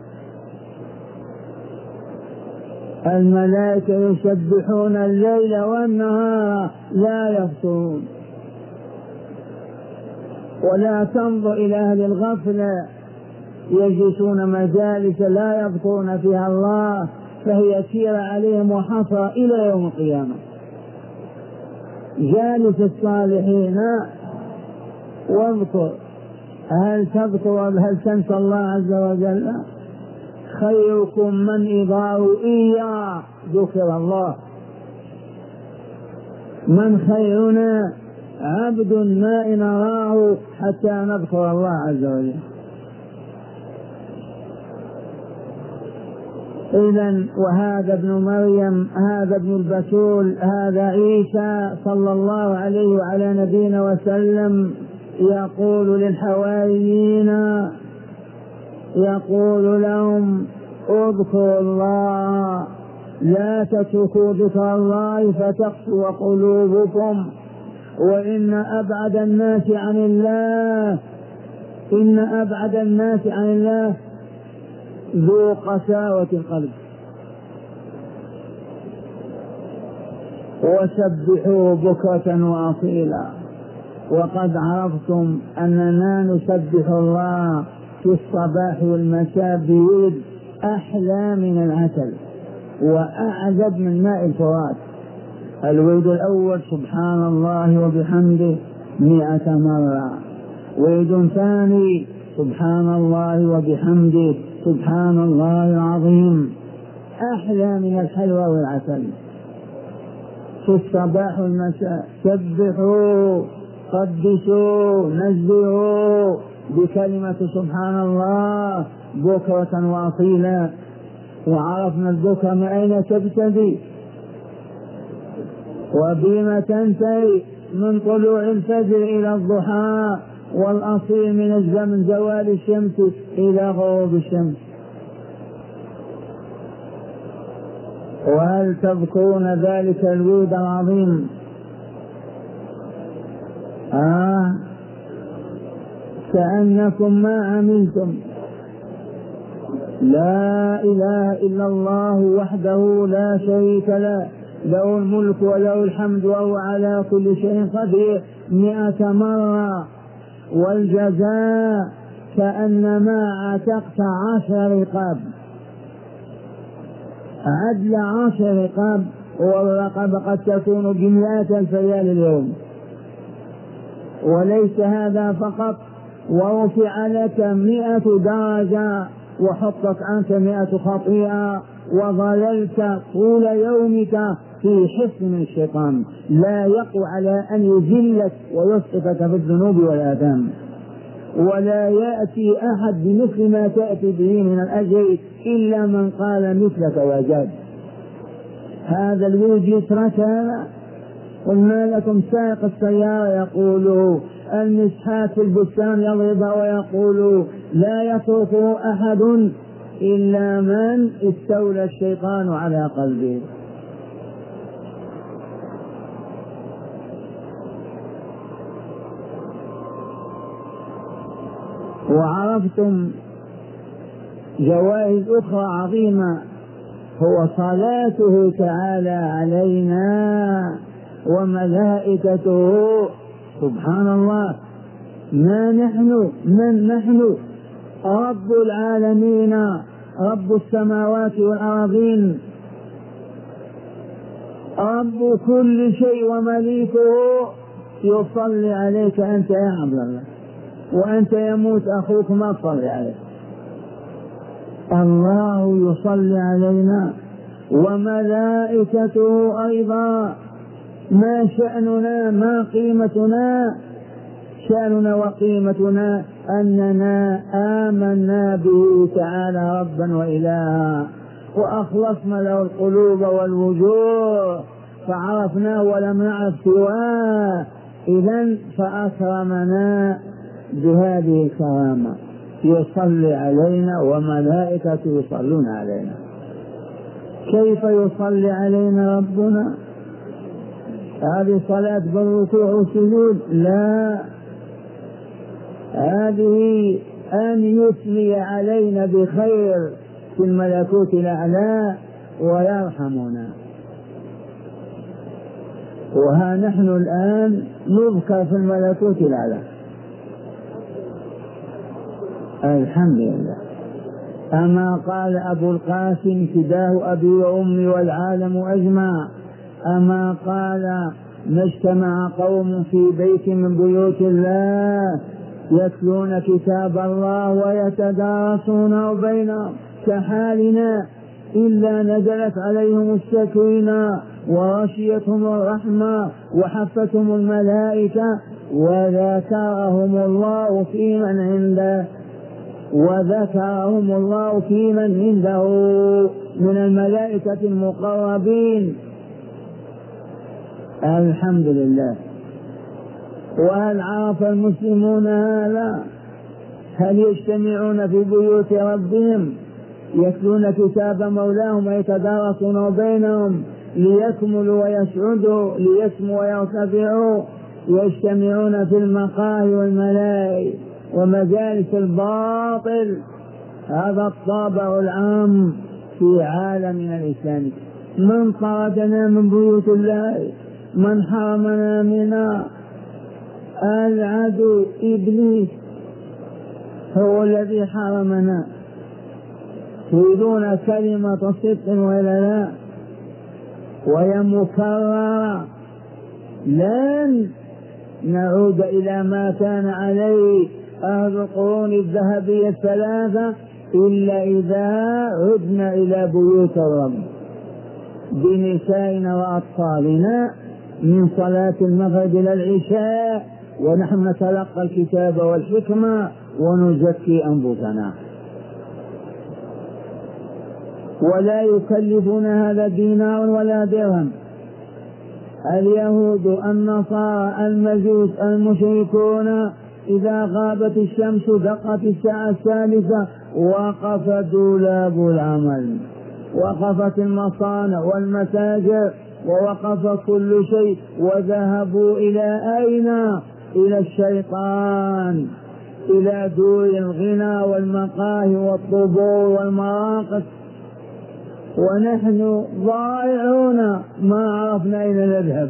الملائكة يسبحون الليل والنهار لا يفترون. ولا تنظر إلى أهل الغفلة يجلسون مجالس لا يذكرون فيها الله فهي سيرة عليهم وحصى إلى يوم القيامة. جالس الصالحين واذكر، هل تذكر هل تنسى الله عز وجل؟ خيركم من إذا رؤي ذكر الله. من خيرنا عبد ما نراه حتى نذكر الله عز وجل. إذن وهذا ابن مريم، هذا ابن البتول، هذا عيسى صلى الله عليه وعلى نبينا وسلم يقول للحواريين، يقول لهم اذكروا الله لا تتركوا ذكر الله فتقسو قلوبكم، وإن أبعد الناس عن الله إن أبعد الناس عن الله ذو قساوة القلب. وسبحوا بكرة وأصيلا. وقد عرفتم أننا نسبح الله في الصباح والمساء بورد أحلى من العسل وأعذب من ماء الفرات. الورد الأول سبحان الله وبحمده مئة مرة، ورد ثاني سبحان الله وبحمده سبحان الله العظيم، أحلى من الحلوى والعسل. في الصباح والمساء سبحوا قدسوا نزهوا بكلمة سبحان الله بكرة وأصيلا. وعرفنا البكرة من أين تبتدي وبما تنتهي، من طلوع الفجر إلى الضحى، والأصيل من الزمن زوال الشمس إلى غروب الشمس. وهل تذكرون ذلك الورد العظيم؟ آه كأنكم ما عملتم. لا إله إلا الله وحده لا شريك له، له الملك وله الحمد وهو على كل شيء قدير مئة مرة. والجزاء كأنما عتقت عشر رقاب، عدل عشر رقاب، والرقبة قد تكون بمئات الف ريال اليوم. وليس هذا فقط، ورفع لك مئة درجة وحطت عنك مئة خطيئة وظللت طول يومك في حصن الشيطان، لا يقوى على أن يذلك ويسقطك بالذنوب والآثام، ولا يأتي أحد بمثل ما تأتي به من الأجر إلا من قال مثلك وزاد. هذا الورد يترك. قلنا لكم سائق السيارة يقول المسحات في البستان يضرب ويقول لا يتركه أحد إلا من استولى الشيطان على قلبه. وعرفتم جوائز أخرى عظيمة، هو صلاته تعالى علينا وملائكته. سبحان الله، ما نحن من نحن رب العالمين رب السماوات والأرضين رب كل شيء ومليكه يصلي عليك أنت يا عبد الله، وأنت يموت أخوك ما تصلي عليه. الله يصلي علينا وملائكته أيضا. ما شأننا ما قيمتنا؟ شأننا وقيمتنا أننا آمنا به تعالى ربا وإلها، وأخلصنا له القلوب والوجوه، فعرفناه ولم نعرف سواه. إذن فأكرمنا بهذه الكرامة، يصلي علينا وملائكته يصلون علينا. كيف يصلي علينا ربنا؟ هذه صلاة بالركوع والسجود؟ لا، هذه أن يثني علينا بخير في الملكوت الأعلى ويرحمنا. وها نحن الآن نذكر في الملكوت الأعلى، الحمد لله. أما قال أبو القاسم فداه أبي وأمي والعالم أجمع، أما قال ما اجتمع قوم في بيت من بيوت الله يتلون كتاب الله ويتدارسونه بينهم كحالنا إلا نزلت عليهم السكينة وغشيتهم الرحمة وحفتهم الملائكة وذكرهم الله في من عنده وذكرهم الله في من عنده من الملائكة المقربين. الحمد لله. وهل عرف المسلمون هذا؟ هل يجتمعون في بيوت ربهم يتلون كتاب مولاهم ويتدارسون بينهم ليكملوا ويسعدوا ليسموا ويرتفعوا؟ يجتمعون في المقاهي والملاهي ومجالس الباطل. هذا الطابع العام في عالمنا الإسلامي. من طردنا من بيوت الله؟ من حرمنا منها؟ العدو إبليس هو الذي حرمنا. تريدون كلمة صدق ولا لا؟ وهي مكررة. لن نعود إلى ما كان عليه أهل القرون الذهبية الثلاثة إلا إذا عدنا إلى بيوت الرب بنسائنا وأطفالنا من صلاة المغرب إلى العشاء ونحن نتلقى الكتاب والحكمة ونزكي أنفسنا. ولا يكلفون هذا دينار ولا درهم. اليهود النصارى المجوس المشركون إذا غابت الشمس دقت الساعة الثالثة وقف دولاب العمل، وقفت المصانع والمتاجر ووقف كل شيء، وذهبوا إلى أين؟ إلى الشيطان، إلى دور الغنى والمقاهي والطبور والمراقص. ونحن ضائعون ما عرفنا أين نذهب.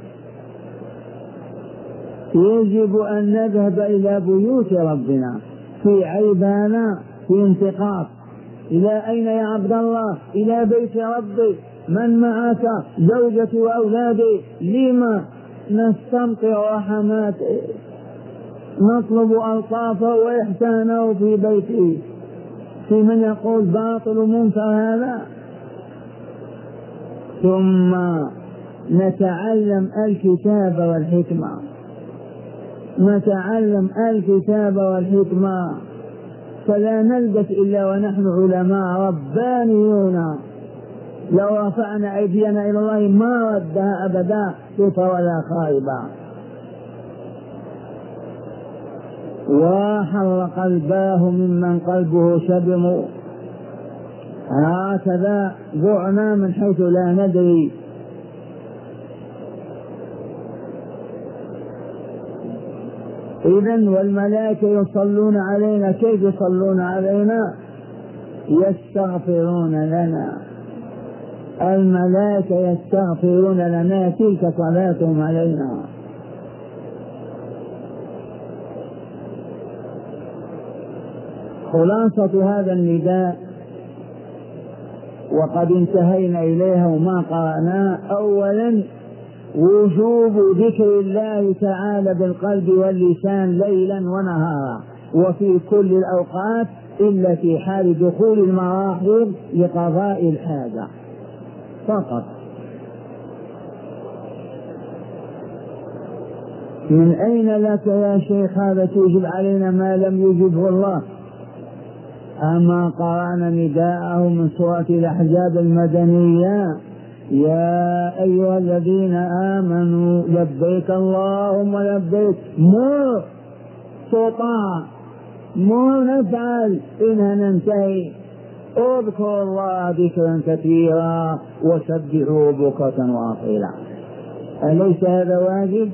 يجب أن نذهب إلى بيوت ربنا في عيبانا في انتقاص. إلى أين يا عبد الله؟ إلى بيت ربي. من معك؟ زوجتي وأولادي. لما نستمطر رحماته، نطلب ألطافه وإحسانه في بيته. في من يقول باطل منكر هذا؟ ثم نتعلم الكتاب والحكمة، نتعلم الكتاب والحكمة، فلا نلبث إلا ونحن علماء ربانيون. لو رفعنا أيدينا إلى الله ما ردها أبدا كفر ولا خائبا. وحر قلباه ممن قلبه شبم، هكذا ضعنا من حيث لا ندري. إذن والملائكة يصلون علينا. كيف يصلون علينا؟ يستغفرون لنا، الملائكة يستغفرون لنا، تلك صلاتهم علينا. خلاصة هذا النداء وقد انتهينا إليها وما قرأناه: أولا وجوب ذكر الله تعالى بالقلب واللسان ليلا ونهارا وفي كل الأوقات إلا في حال دخول المراحل لقضاء الحاجة فقط. من أين لك يا شيخ هذا توجب علينا ما لم يوجبه الله؟ أما قرأنا نداءه من سورة الأحزاب المدنية: يا أيها الذين آمنوا لبيك اللهم لبيك، مر تطاع، مر نفعل، إنها ننتهي. اذكروا الله ذكرا كثيرا وسبحوه بكرة وأصيلا. أليس هذا واجب؟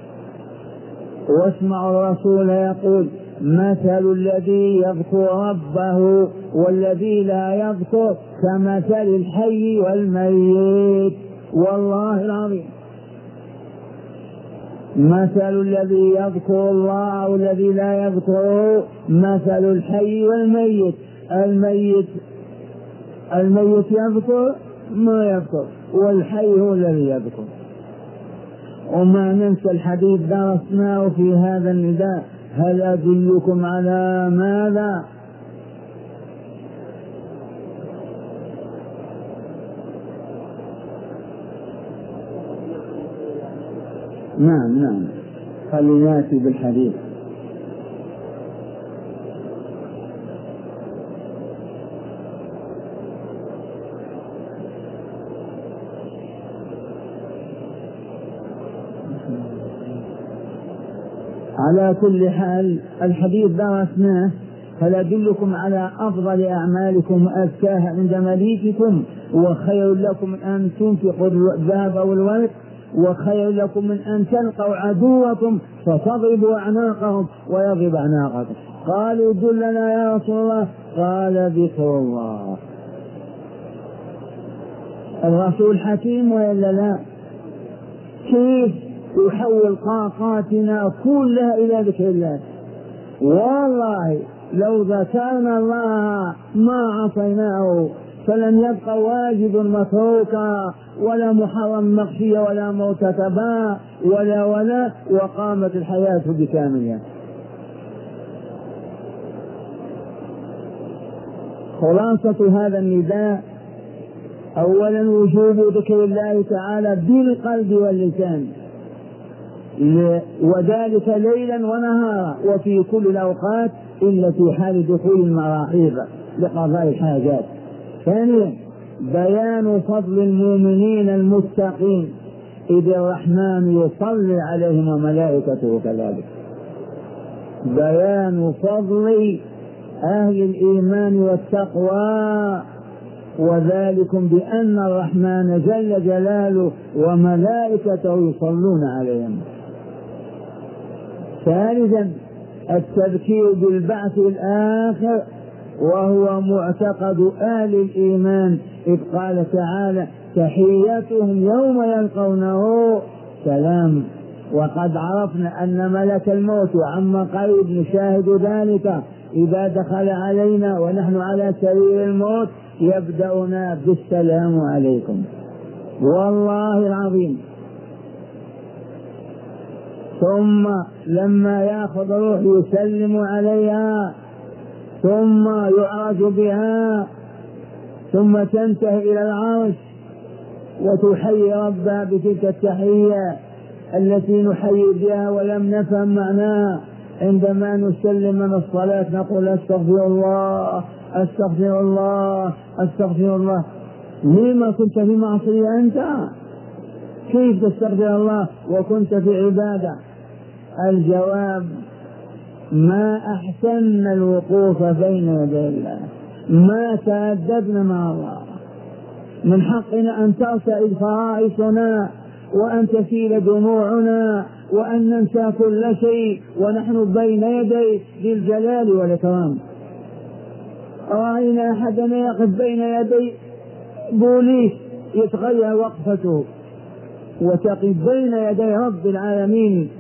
واسمعوا الرسول يقول: مثل الذي يذكر ربه والذي لا يذكر كمثل الحي والميت. والله العظيم، مثل الذي يذكر الله والذي لا يذكره مثل الحي والميت. الميت الميت يذكر ما يذكر، والحي هو الذي يذكر. وما ننسى الحديث درسناه في هذا النداء: هل أدلكم على ماذا؟ نعم نعم فلنأتي بالحديث. على كل حال الحديث درسناه: هل أدلكم على أفضل أعمالكم وأزكاها عند مليككم، وخير لكم من أن تنفقوا الذهب والورق، وخير لكم من أن تلقوا عدوكم فتضربوا أعناقهم ويضرب أعناقكم. قالوا دلنا يا رسول الله. قال: ذكر الله. الرسول حكيم وإلا لا؟ كيف يحول طاقاتنا كلها إلى ذكر الله؟ والله لو ذكرنا الله ما عصيناه، فلم يبقى واجب متروكا ولا محرم مخفيا ولا مرتكبا ولا ولا وقامت الحياة بكاملها. خلاصة هذا النداء: أولا وجوب ذكر الله تعالى بالقلب واللسان، وذلك ليلا ونهارا وفي كل الأوقات إلا في حال دخول المراحيض لقضاء الحاجات. ثانيا بيان فضل المؤمنين المتقين، إذ الرحمن يصلي عليهم وملائكته كذلك. بيان فضل أهل الإيمان والتقوى، وذلك بأن الرحمن جل جلاله وملائكته يصلون عليهم. ثالثا التذكير بالبعث الآخر، وهو معتقد أهل الإيمان، إذ قال تعالى: تحيتهم يوم يلقونه سلام. وقد عرفنا أن ملك الموت عما قريب نشاهد ذلك إذا دخل علينا ونحن على سرير الموت يبدأنا بالسلام عليكم. والله العظيم. ثم لما يأخذ روح يسلم عليها، ثم يعرج بها، ثم تنتهي إلى العرش، وتحيي ربها بتلك التحية التي نحيي بها ولم نفهم معناها. عندما نسلم من الصلاة نقول استغفر الله استغفر الله استغفر الله. لما كنت في معصية أنت؟ كيف تستغفر الله وكنت في عبادة؟ الجواب: ما أحسن الوقوف بين يدي الله، ما تأدبنا مع الله. من حقنا أن ترتئد فرائصنا وأن تسيل دموعنا وأن ننسى كل شيء ونحن بين يدي ذي الجلال والإكرام. رأينا أحدنا يقف بين يدي بوليس يتغير وقفته، وتقف بين يدي رب العالمين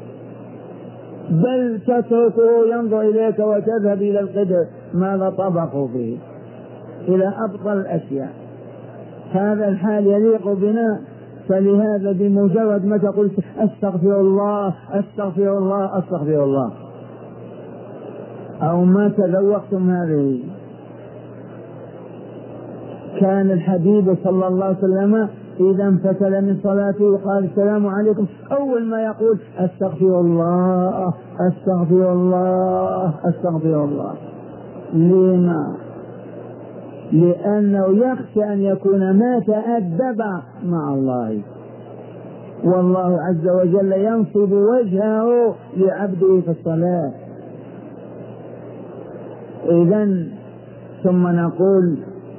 بل تتركه ينظر إليك وتذهب إلى القدر ماذا طبقوا به إلى أبطل الأشياء. هذا الحال يليق بنا. فلهذا بمجرد ما تقول استغفر الله استغفر الله استغفر الله أو ما تذوقتم هذه. كان الحبيب صلى الله عليه وسلم إذا انفتل من صلاته وقال السلام عليكم أول ما يقول استغفر الله استغفر الله استغفر الله. لما؟ لأنه يخشى أن يكون ما تأدب مع الله، والله عز وجل ينصب وجهه لعبده في الصلاة. إذن ثم نقول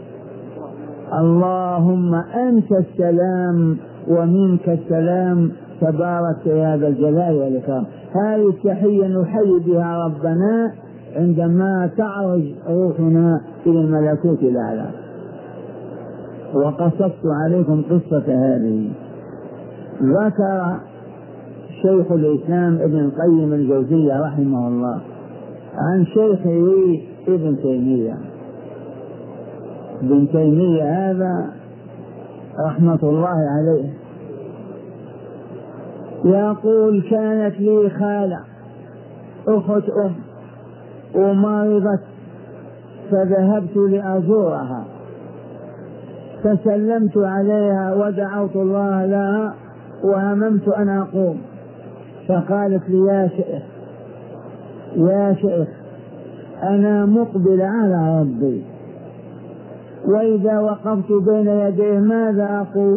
اللهم أنت السلام ومنك السلام تبارك يا ذا الجلال والإكرام. هذه التحية نحيي بها ربنا عندما تعرج روحنا إلى الملكوت الأعلى. وقصصت عليكم قصة هذه. ذكر شيخ الإسلام ابن القيم الجوزية رحمه الله عن شيخه ابن تيمية. ابن تيمية هذا رحمة الله عليه يقول: كانت لي خالة أخت أم ومرضت فذهبت لأزورها فسلمت عليها ودعوت الله لها وهممت أن أقوم، فقالت لي: يا شيخ يا شيخ أنا مقبل على ربي، وإذا وقفت بين يديه ماذا أقول؟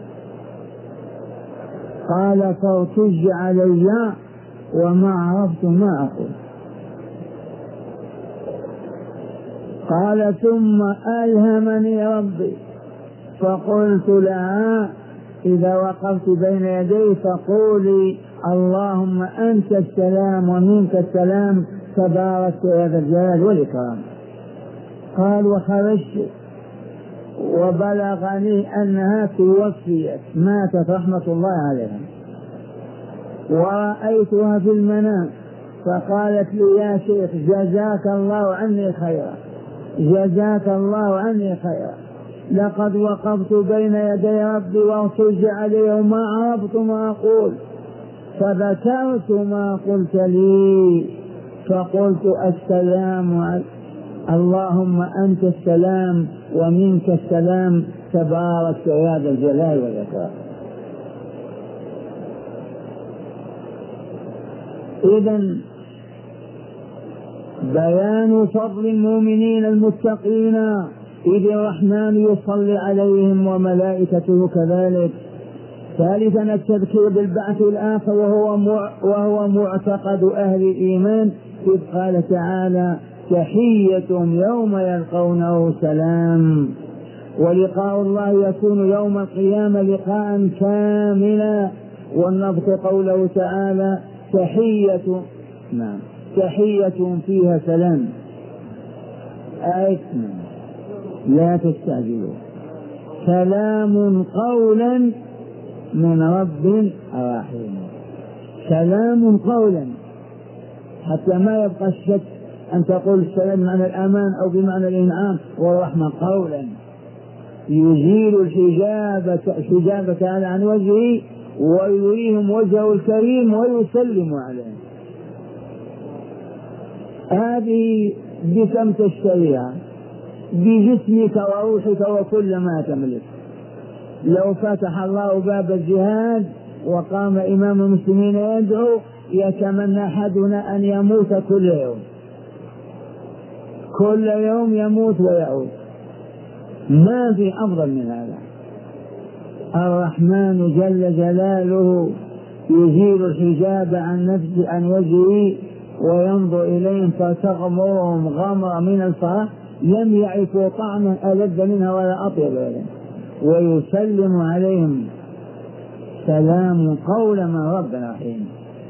قال: فارتج علي وما عرفت ما أقول. قال: ثم ألهمني ربي فقلت لها: إذا وقفت بين يديه فقولي اللهم أنت السلام ومنك السلام تبارك يا ذا الجلال والإكرام. قال: وخرجت وبلغني أنها توفيت ماتت رحمة الله عليها، ورأيتها في المنام فقالت لي: يا شيخ جزاك الله عني خيرا جزاك الله عني خيرا، لقد وقفت بين يدي ربي وارتج عليه وما عرفت ما أقول، فذكرت ما قلت لي فقلت السلام عليك اللهم أنت السلام ومنك السلام تبارك يا ذا الجلال والإكرام. إذن بيان فضل المؤمنين المتقين إذ الرحمن يصلي عليهم وملائكته كذلك. ثالثا التذكير بالبعث الآخر وهو وهو معتقد أهل الإيمان، إذ قال تعالى: تحيتهم يوم يلقونه سلام. ولقاء الله يكون يوم القيامة لقاء كاملا، والنبط قوله تعالى: تحية نعم تحية فيها سلام. آية لا تستعجلوا، سلام قولا من رب رحيم. سلام قولا، حتى ما يبقى الشك أن تقول السلام بمعنى الأمان أو بمعنى الإنعام، والرحمة قولا يزيل الحجاب حجاب تعالى عن وجهه ويريهم وجهه الكريم ويسلم عليه. هذه بسمت الشريعة بجسمك وروحك وكل ما تملك. لو فتح الله باب الجهاد وقام إمام المسلمين يدعو يتمنى أحدنا أن يموت كل يوم، كل يوم يموت ويعود، ما في أفضل من هذا. الرحمن جل جلاله يزيل الحجاب عن نفسه عن وجهه وينظر إليهم فتغمرهم غمر من الفرح لم يعرفوا طعما ألذ منها ولا أطيب منها، ويسلم عليهم سلام قول من رب رحيم.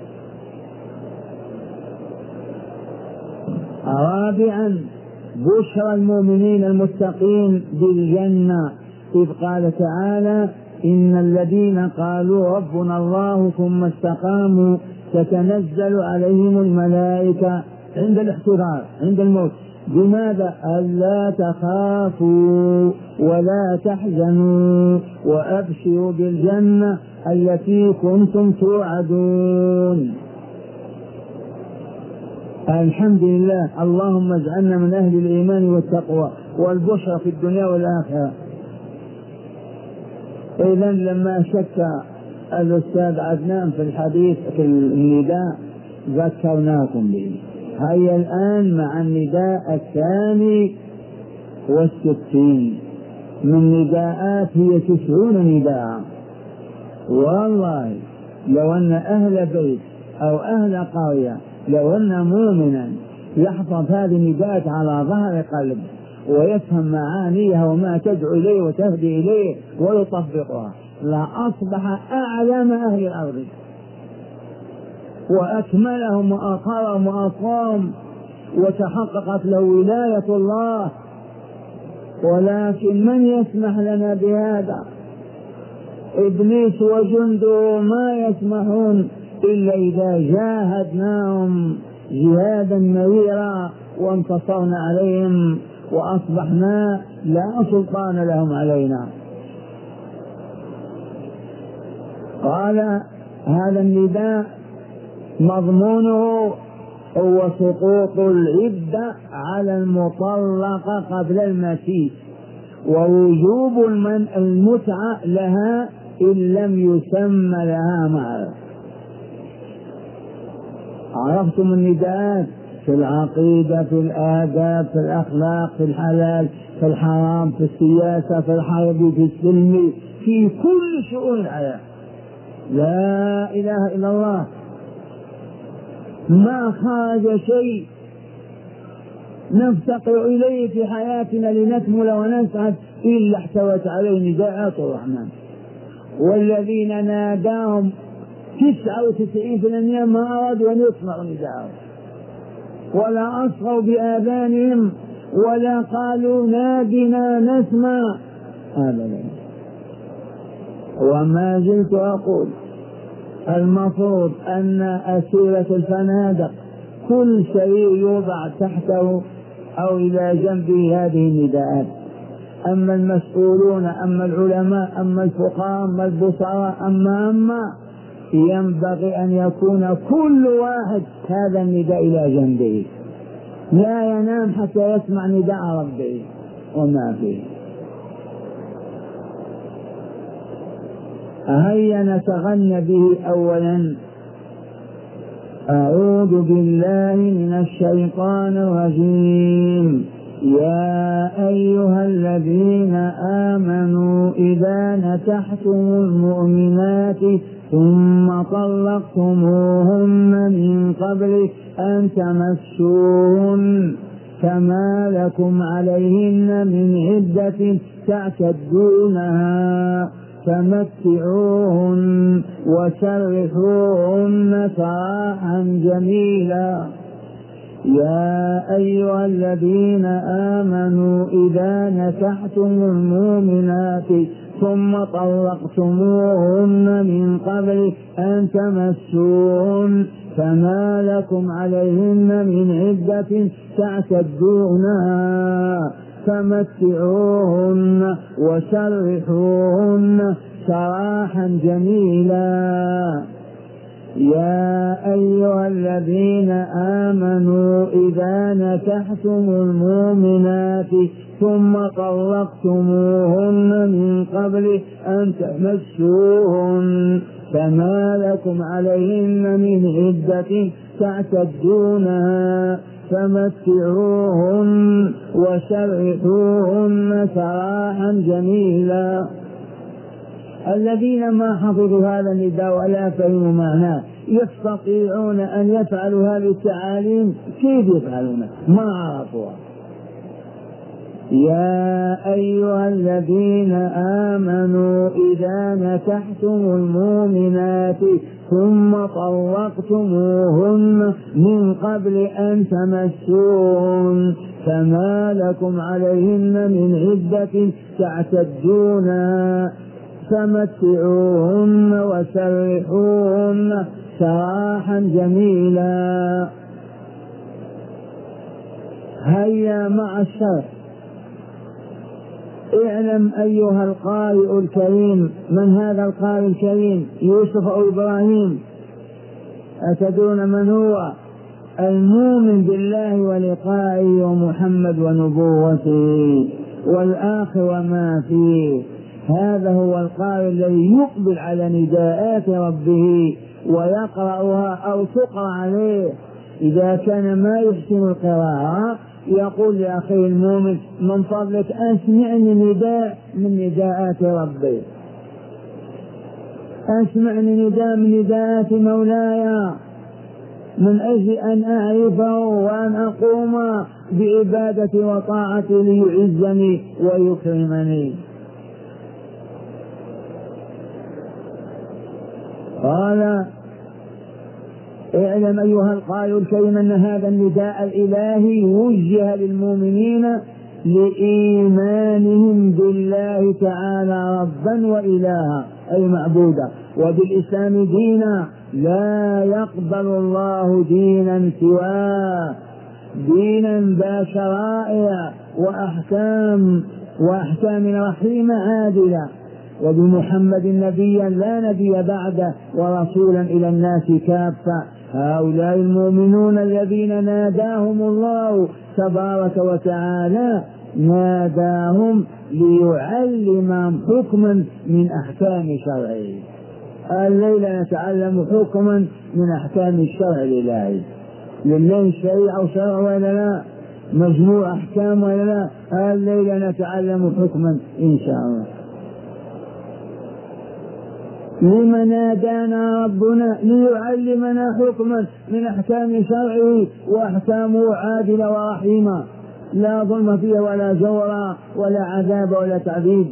رابعا بشرى المؤمنين المتقين بالجنة، إذ قال تعالى إن الذين قالوا ربنا الله ثم استقاموا تتنزل عليهم الملائكة عند الاحتضار عند الموت بماذا؟ ألا تخافوا ولا تحزنوا وأبشروا بالجنة التي كنتم توعدون. الحمد لله، اللهم اجعلنا من أهل الإيمان والتقوى والبشرى في الدنيا والآخرة. إذا لما شك الأستاذ عدنان في الحديث في النداء ذكرناكم به. هيا الآن مع النداء الثاني والستين من نداءات، هي تسعون نداء. والله لو أن أهل بيت أو أهل قرية، لو أن مؤمنا يحفظ هذه النداءات على ظهر قلب ويفهم معانيها وما تدعو إليه وتهدي إليه ويطبقها لأصبح أعلم أهل الأرض وأكملهم وأطهرهم وأصفاهم وتحققت له ولاية الله. ولكن من يسمح لنا بهذا؟ إبليس وجنده ما يسمحون إلا إذا جاهدناهم جهادا مريرا وانتصرنا عليهم وأصبحنا لا سلطان لهم علينا. قال هذا النداء مضمونه هو سقوط العدة على المطلقة قبل المسيس ووجوب المتعة لها إن لم يسمى لها مهر. عرفتم النداءات في العقيدة، في الآداب، في الأخلاق، في الحلال، في الحرام، في السياسة، في الحرب، في السلم، في كل شؤون الحياة. لا إله إلا الله، ما خرج شيء نفتقر إليه في حياتنا لنكمل ونسعد إلا احتوت عليه نداءات الرحمن. والذين ناداهم تسعة وتسعين في المئة ما أرادوا أن يسمعوا نداءهم ولا أصغوا بآذانهم ولا قالوا نادنا نسمع أبدا. وما زلت أقول المفروض أن أسيرة الفنادق كل سرير يوضع تحته أو إلى جنبه هذه النداءات. أما المسؤولون، أما العلماء، أما الفقهاء، أما البصراء، أما أما ينبغي أن يكون كل واحد هذا النداء إلى جنبه، لا ينام حتى يسمع نداء ربه وما فيه. هيا نتغنى به. أولا أعوذ بالله من الشيطان الرجيم. يا أيها الذين آمنوا إذا نكحتم المؤمنات ثم طلقتموهن من قبل أن تمسوهن فما لكم عليهن من عدة تعتدونها فمتعوهن وسرحوهن سراحا جميلا. يا أيها الذين آمنوا إذا نكحتم المؤمنات ثم طلقتموهن من قبل أن تمسوهن فما لكم عليهن من عدة تعتدونها فمتعوهن وسرحوهن سراحا جميلا. يا أيها الذين آمنوا إذا نكحتم المؤمنات ثم طلقتموهن من قبل أن تمسوهن فما لكم عليهن من عدة تعتدونها فمتعوهن وسرحوهن سراحا جميلا. الذين ما حفظوا هذا النداء ولا فهموا معناه يستطيعون أن يفعلوا هذه التعاليم، كيف يفعلون؟ ما عرفوها. يا أيها الذين آمنوا إذا نكحتم المؤمنات ثم طلقتموهن من قبل أن تمسوهن فما لكم عليهن من عدة تعتدونها فمتعوهن وسرحوهن سراحا جميلا. هيا مع الشرح. اعلم أيها القارئ الكريم، من هذا القارئ الكريم؟ يوسف أو إبراهيم؟ أتدرون من هو؟ المؤمن بالله ولقائه ومحمد ونبوته والآخر وما فيه. هذا هو القارئ الذي يقبل على نداءات ربه ويقرأها أو تقرأ عليه. إذا كان ما يحسن القراءة يقول لأخيه المؤمن من فضلك أسمعني نداء من نداءات ربي، أسمعني نداء من نداءات مولاي من أجل أن أعرفه وأن أقوم بعبادتي وطاعتي ليعزني ويكرمني. قال اعلم أيها القارئ الكريم أن هذا النداء الإلهي وجه للمؤمنين لإيمانهم بالله تعالى ربا وإلها أي معبودا، وبالإسلام دينا لا يقبل الله دينا سواه، دينا ذا شرائع وأحكام وأحكام رحيمة عادلة، وبمحمد نبيا لا نبي بعده ورسولا إلى الناس كافة. هؤلاء المؤمنون الذين ناداهم الله تبارك وتعالى ناداهم ليعلمهم حكما من أحكام شرعه. الليلة نتعلم حكما من أحكام الشرع الإلهي. لله شريعة وشرع ولا لا؟ مجموع أحكام ولا لا؟ الليلة نتعلم حكما إن شاء الله. لما نادانا ربنا؟ ليعلمنا حكما من أحكام شرعه وأحكامه عادلة ورحيمة لا ظلم فيها ولا جور ولا عذاب ولا تعذيب.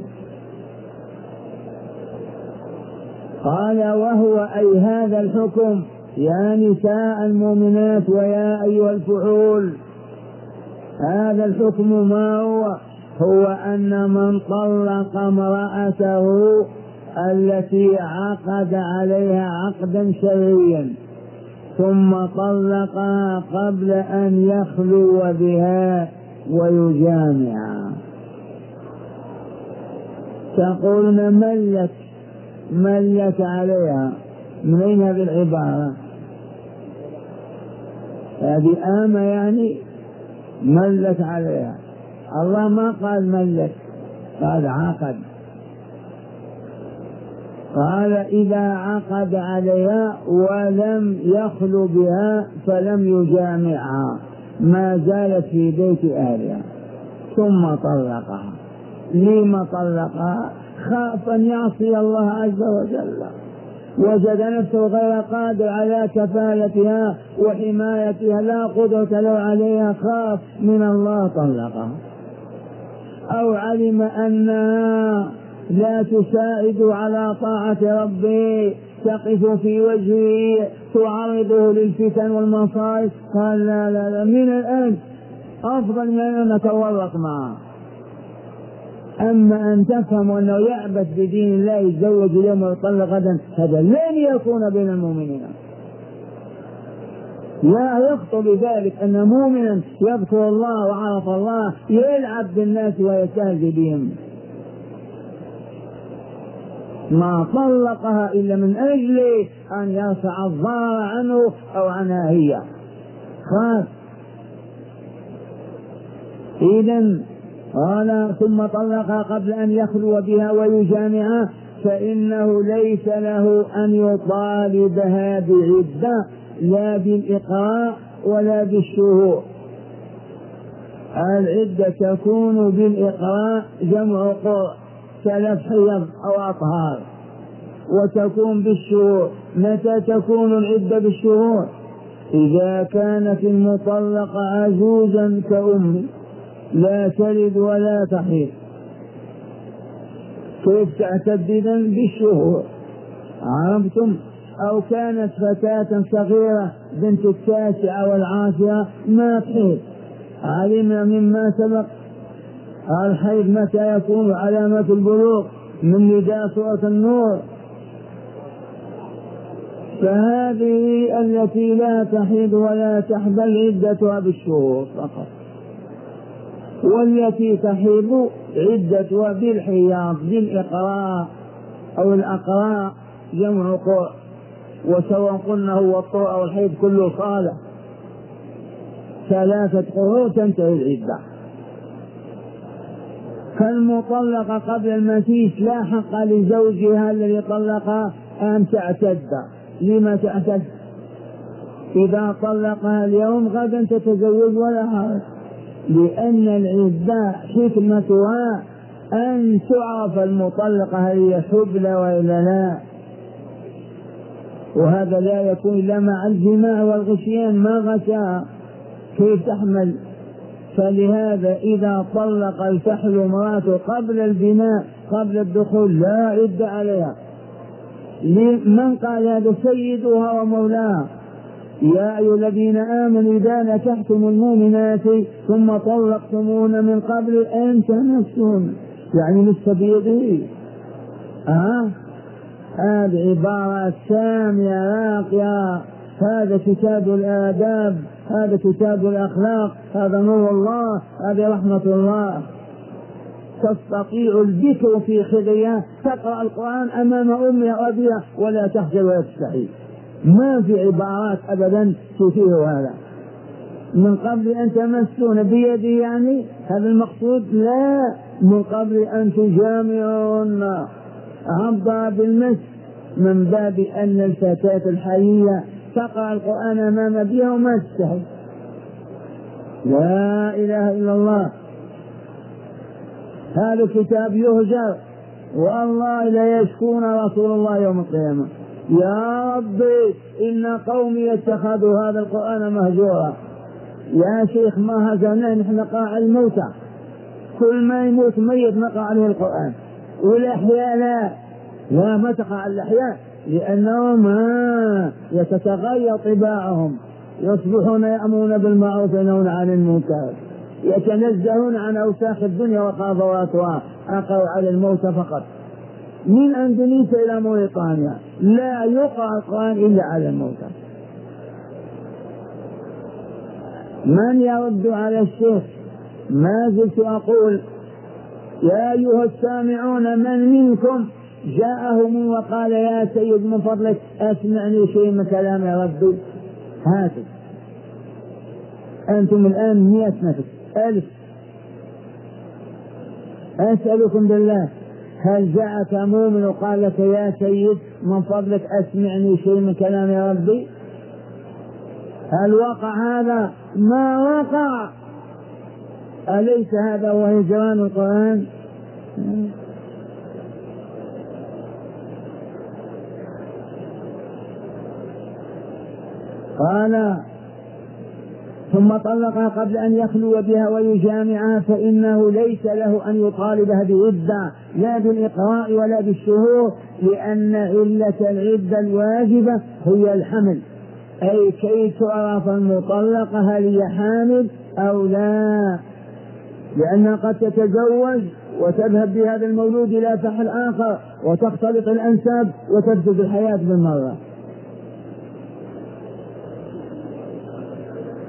قال وهو أي هذا الحكم يا نساء المؤمنات ويا أيها الفحول، هذا الحكم ما هو؟ هو أن من طلق امرأته التي عقد عليها عقدا شرعيا ثم طلقها قبل أن يخلو بها ويجامعها، تقولون ملك ملك عليها، من أين هذه العبارة؟ هذه آمة يعني ملك عليها. الله ما قال ملك، قال عقد. قال إذا عقد عليها ولم يخلو بها فلم يجامعها ما زالت في بيت أهلها ثم طلقها. لما طلقها؟ خاف أن يعصي الله عز وجل، وجد نفسه غير قادر على كفالتها وحمايتها، لا قدرة له عليها، خاف من الله طلقها. أو علم أنها لا تساعد على طاعة ربه، تقف في وجهه تعرضه للفتن والمصائب، قال لا لا لا من الآن أفضل من أن نتورط معه. أما أن تفهم أنه يعبث بدين الله يتزوج اليوم ويطلق غدا، هذا لن يكون بين المؤمنين. لا يخطر بذلك أن مؤمنا يذكر الله وعرف الله يلعب بالناس ويستهزئ بهم. ما طلقها إلا من أجل أن يرفع الضرر عنه أو عنها هي، خاف. إذن قال ثم طلقها قبل أن يخلو بها ويجامعها فإنه ليس له أن يطالبها بعدة لا بالإقراء ولا بالشهور. العدة تكون بالإقراء جمع قرء ثلاث حيض أو أطهار، وتكون بالشهور. متى تكون العدة بالشهور؟ إذا كانت المطلقة عجوزا كأم لا تلد ولا تحيض. كيف تعتد إذن؟ بالشهور، عرفتم؟ أو كانت فتاة صغيرة بنت التاسعة والعاشرة ما تحيض. علمنا مما سبق الحيض متى يكون علامة البلوغ من نداء سورة النور. فهذه التي لا تحيض ولا تحبل عدتها بالشهور فقط، والتي تحيض عدتها بالحياض بالإقراء أو الأقراء جمع قرء، وسواء قلنا هو الطوء أو الحيض كله صالح. ثلاثة قروء تنتهي العدة. فالمطلقة قبل المسيس لا حق لزوجها الذي طلقها أن تعتد. لما تعتد؟ إذا طلقها اليوم غدا تتزوج ولا حرج، لأن العدة حكمتها أن تعرف المطلقة هل هي حبلى وإلا لا، وهذا لا يكون إلا مع الجماع والغشيان. ما غشاها كيف تحمل؟ فلهذا إذا طلق الفحل امرأته قبل البناء قبل الدخول لا عدة عليها. من قال هذا؟ سيدها ومولاها. يا أيها الذين آمنوا إذا نكحتم المؤمنات ثم طلقتموهن من قبل أن تمسوهن، يعني لسه بيده. أه؟ هذه عبارة سامية راقية. هذا كتاب الآداب، هذا كتاب الأخلاق، هذا نور الله، هذه رحمة الله. تستطيع البكر في خديها تقرأ القرآن أمام أمها وأبيها ولا تخجل ولا تستحي. ما في عبارات أبدا تثير هذا. من قبل أن تمسون بيدي، يعني هذا المقصود، لا من قبل أن تجامعون عضا بالمس، من باب أن الفتاة الحية تقرأ القرآن أمام أبيها وما تستحي. لا إله إلا الله. هذا الكتاب يهجر، والله لا يشكون رسول الله يوم القيامة: يا ربي إن قومي اتخذوا هذا القرآن مهجورا. يا شيخ ما هجرناه، نحن نقرأ الموتى، كل ما يموت ميت نقرأ عليه القرآن، والأحياء لا لا ما تقع على الأحياء، لأنهم يتتغير طباعهم، يصبحون يأمرون بالمعروف وينهون عن المنكر، يتنزهون عن أوساخ الدنيا وقاذوراتها. أقرأ على الموتى فقط. من أندونيسيا إلى موريطانيا لا يقرأ القرآن إلا على الموتى. من يرد على الشيخ؟ ما زلت أقول: يا أيها السامعون من منكم جاءه من وقال: يا سيد من فضلك أسمعني شيء من كلام يا ربي؟ هاتوا أنتم الآن مئة نفس ألف. أسألكم بالله، هل جاءك مؤمن وقال لك: يا سيد من فضلك أسمعني شيء من كلام يا ربي؟ هل وقع هذا؟ ما وقع. أليس هذا هو هجران القرآن؟ قال: ثم طلقها قبل أن يخلو بها ويجامعها فإنه ليس له أن يطالبها بعدة لا بالإقراء ولا بالشهور، لأن علة العدة الواجبة هي الحمل، أي كي تعرف المطلقة هل هي حامل أو لا، لأنها قد تتزوج وتذهب بهذا المولود إلى فحل آخر وتختلط الأنساب وتفسد الحياة بالمرة.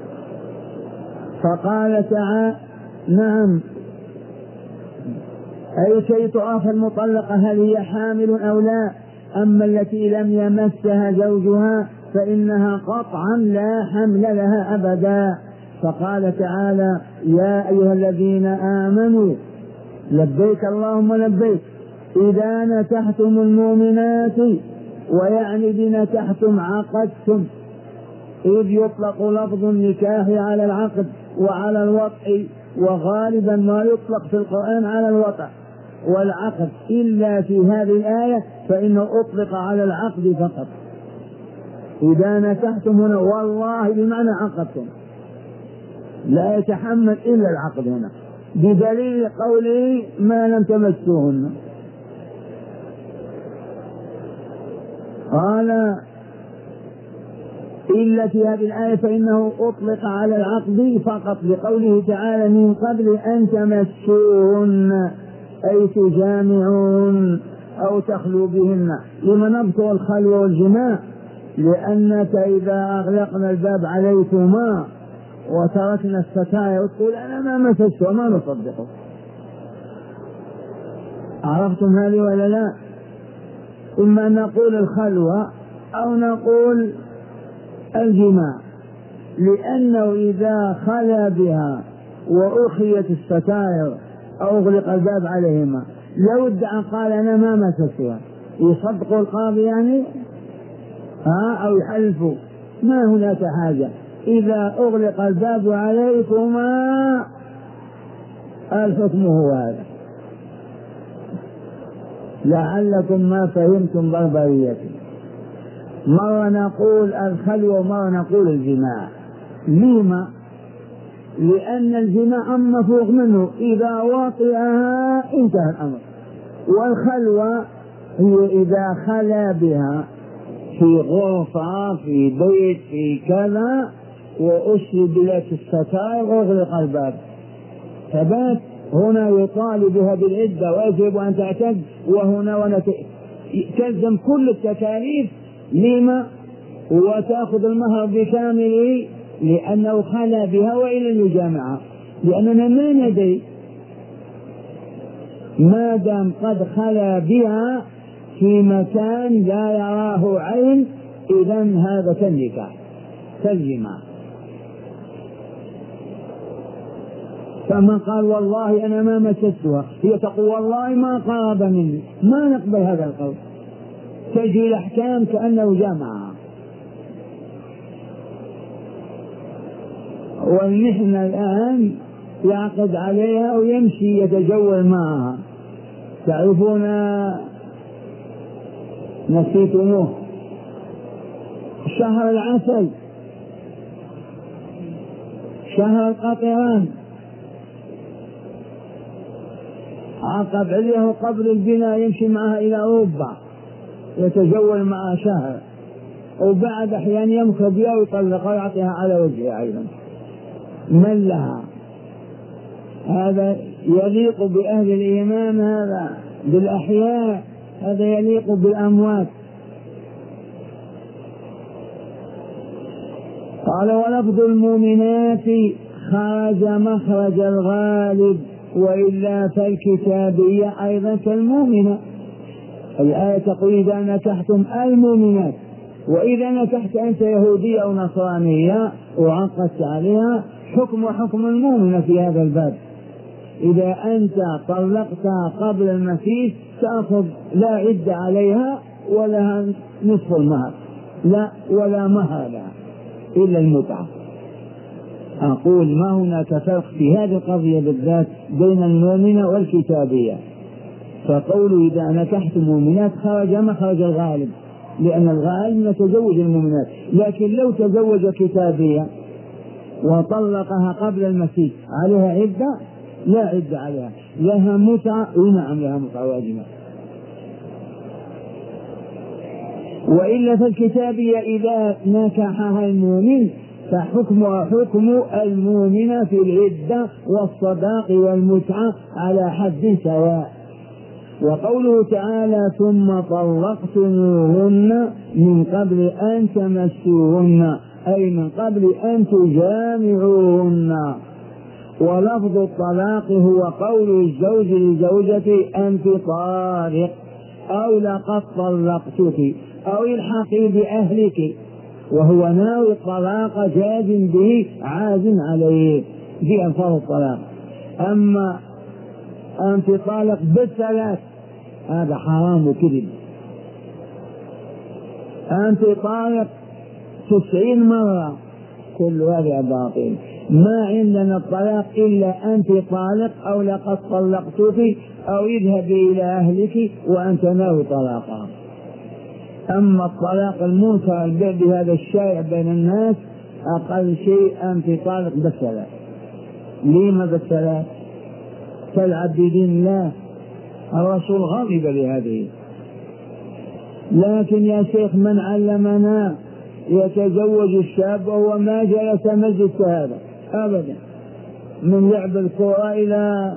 فقال تعالى: نعم أي كي تعرف المطلقة هل هي حامل أو لا. أما التي لم يمسها زوجها فإنها قطعا لا حمل لها أبدا. فقال تعالى: يا أيها الذين آمنوا لبيك اللهم لبيك إذا نكحتم المؤمنات، ويعني بنكحتم عقدتم، إذ يطلق لفظ النكاح على العقد وعلى الوطء، وغالبا ما يطلق في القرآن على الوطء والعقد، إلا في هذه الآية فإنه أطلق على العقد فقط. إذا نكحتم هنا والله بمعنى عقدتم، لا يتحمل إلا العقد هنا، بدليل قوله ما لم تمسوهن. قال إلا في هذه الآية فإنه أطلق على العقد فقط، لقوله تعالى: من قبل أن تمسوهن، أي تجامعون أو تخلو بهن. لما نذكر الخلوة والجماع؟ لأنك إذا أغلقنا الباب عليكما وتركنا الستاير تقول أنا ما مسست وما نصدقه. عرفتم هذه ولا لا؟ إما أن نقول الخلوة أو نقول الجماع، لأنه إذا خلا بها وأخيت الستائر أو أغلق الباب عليهما لو ادعى قال أنا ما مسستها، يصدق القاضي يعني ها أو يحلفوا؟ ما هناك حاجة. إذا أغلق الباب عليكما الحكم هو هذا. لعلكم ما فهمتم بربريتي. مرة نقول الخلوة ومرة نقول الجماع. لما؟ لأن الجماع مفروغ منه، إذا وطئها انتهى الأمر، والخلوة هي إذا خلا بها في غرفة في بيت في كذا وأشرب لك الستائر وأغلق الباب، فبات هنا يطالبها بالعدة ويجب أن تعتد، وهنا ونت... تلزم كل التكاليف. لما؟ وتأخذ المهر بكامله لأنه خلا بها وإلى يجامعها، لأننا ما ندري ما دام قد خلا بها في مكان لا يراه عين، إذن هذا كالنكاح كالجماع. فمن قال والله أنا ما مسستها، هي تقول والله ما قرب مني، ما نقبل هذا القول، تجي الأحكام كأنه جامعها. ونحن الآن يعقد عليها ويمشي يتجول معها. تعرفون نسيتموه شهر العسل، شهر القطران، عقب عليه قبل البناء يمشي معها إلى أوروبا يتجول معها شهر، وبعد أحيان يمكث بها ويطلقها ويعطيها على وجهها أيضا. من لها؟ هذا يليق بأهل الإيمان، هذا بالأحياء، هذا يليق بالأموات. قال: ولفظ المؤمنات خرج مخرج الغالب، وإلا فالكتابية أيضا كالمؤمنة. الآية تقول إذا نكحتم المؤمنات، وإذا نكحت أنت يهودية أو نصرانية وعقدت عليها حكم وحكم المؤمنة في هذا الباب. إذا أنت طلقتها قبل المسيس تأخذ لا عدة عليها ولا نصف المهر، لا ولا مهر لها إلا المتعة. أقول ما هناك فرق في هذه القضية بالذات بين المؤمنة والكتابية. فقولوا إذا نكحت المؤمنات خرج مخرج الغالب، لأن الغالب يتزوج المؤمنات، لكن لو تزوج كتابية وطلقها قبل المسيح عليها عدة؟ لا عدة عليها، لها متعة. ونعم لها متعة واجبة. وإلا فالكتابية إذا نكحها المؤمن فحكمها حكم المؤمن في العدة والصداق والمتعة على حد سواء. وقوله تعالى: ثم طلقتموهن من قبل أن تمسوهن، أي من قبل أن تجامعوهن. ولفظ الطلاق هو قول الزوج لزوجته أنت طالق أو لقد طلقتك أو الحقي بأهلك، وهو ناوي الطلاق جازم به عازم عليه في ألفاظ الطلاق. أما أنت طالق بالثلاث هذا حرام وكذب. أنت طالق تسعين مرة كل هذا باطل. ما عندنا الطلاق إلا أنت طالق أو لقد طلقتك أو اذهبي إلى أهلك وأنت ناوي طلاقها. أما الطلاق المنكر بهذا الشائع بين الناس أقل شيء أنت طالق بالثلاث. لما بالثلاث؟ تلعب بدين الله، الرسول غضب بهذه. لكن يا شيخ من علمنا يتزوج الشاب وهو ما جلس مجلس هذا أبدا، من لعب الكرة إلى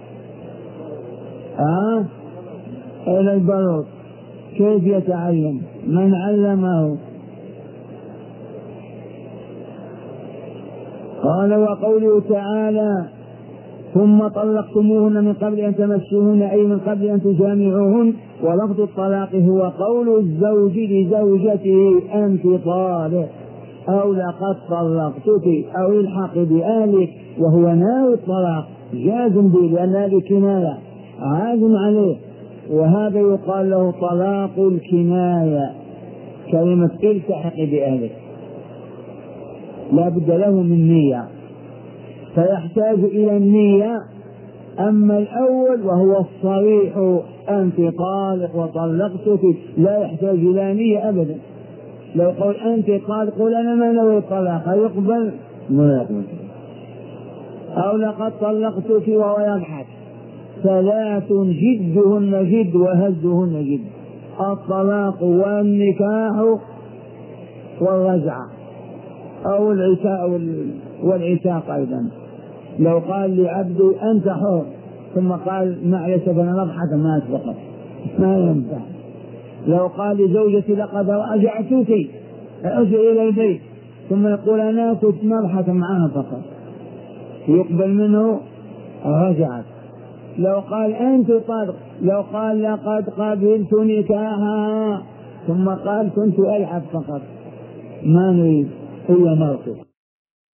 آه إلى البلوط، كيف يتعلم؟ من علمه؟ قال وقوله تعالى ثم طلقتموهن من قبل أن تمسوهن أي من قبل أن تجامعوهن. ولفظ الطلاق هو قول الزوج لزوجته أنت طالق أو لقد طلقتك أو الحق بأهلك، وهو ناوي الطلاق جازم به لأن هذه كناية عازم عليه، وهذا يقال له طلاق الكناية. كلمة التحق بأهلك لا بد له من نية فيحتاج إلى النية. أما الأول وهو الصريح أنت طالق وطلقتك لا يحتاج إلى نية أبدا. لو قل أنت طالق قل أنا ما نوي الطلاق يقبل ما يقبل. أو لقد طلقتك وهو يضحك. ثلاث جدهن جد وهزهن جد: الطلاق والنكاح والرجعة أو العتاق والعتاق أيضا. لو قال لعبدي أنت حر ثم قال معي سبنا نضحك ما أسبقت ما ينفع. لو قال لزوجتي لقد رجعتك أرجع إلى البيت ثم يقول أنا كنت نضحك معها فقط يقبل منه رجعت. لو قال أنت طالق، لو قال لقد قبلت نكاحها ثم قال كنت ألعب فقط ما نريد هي موقف.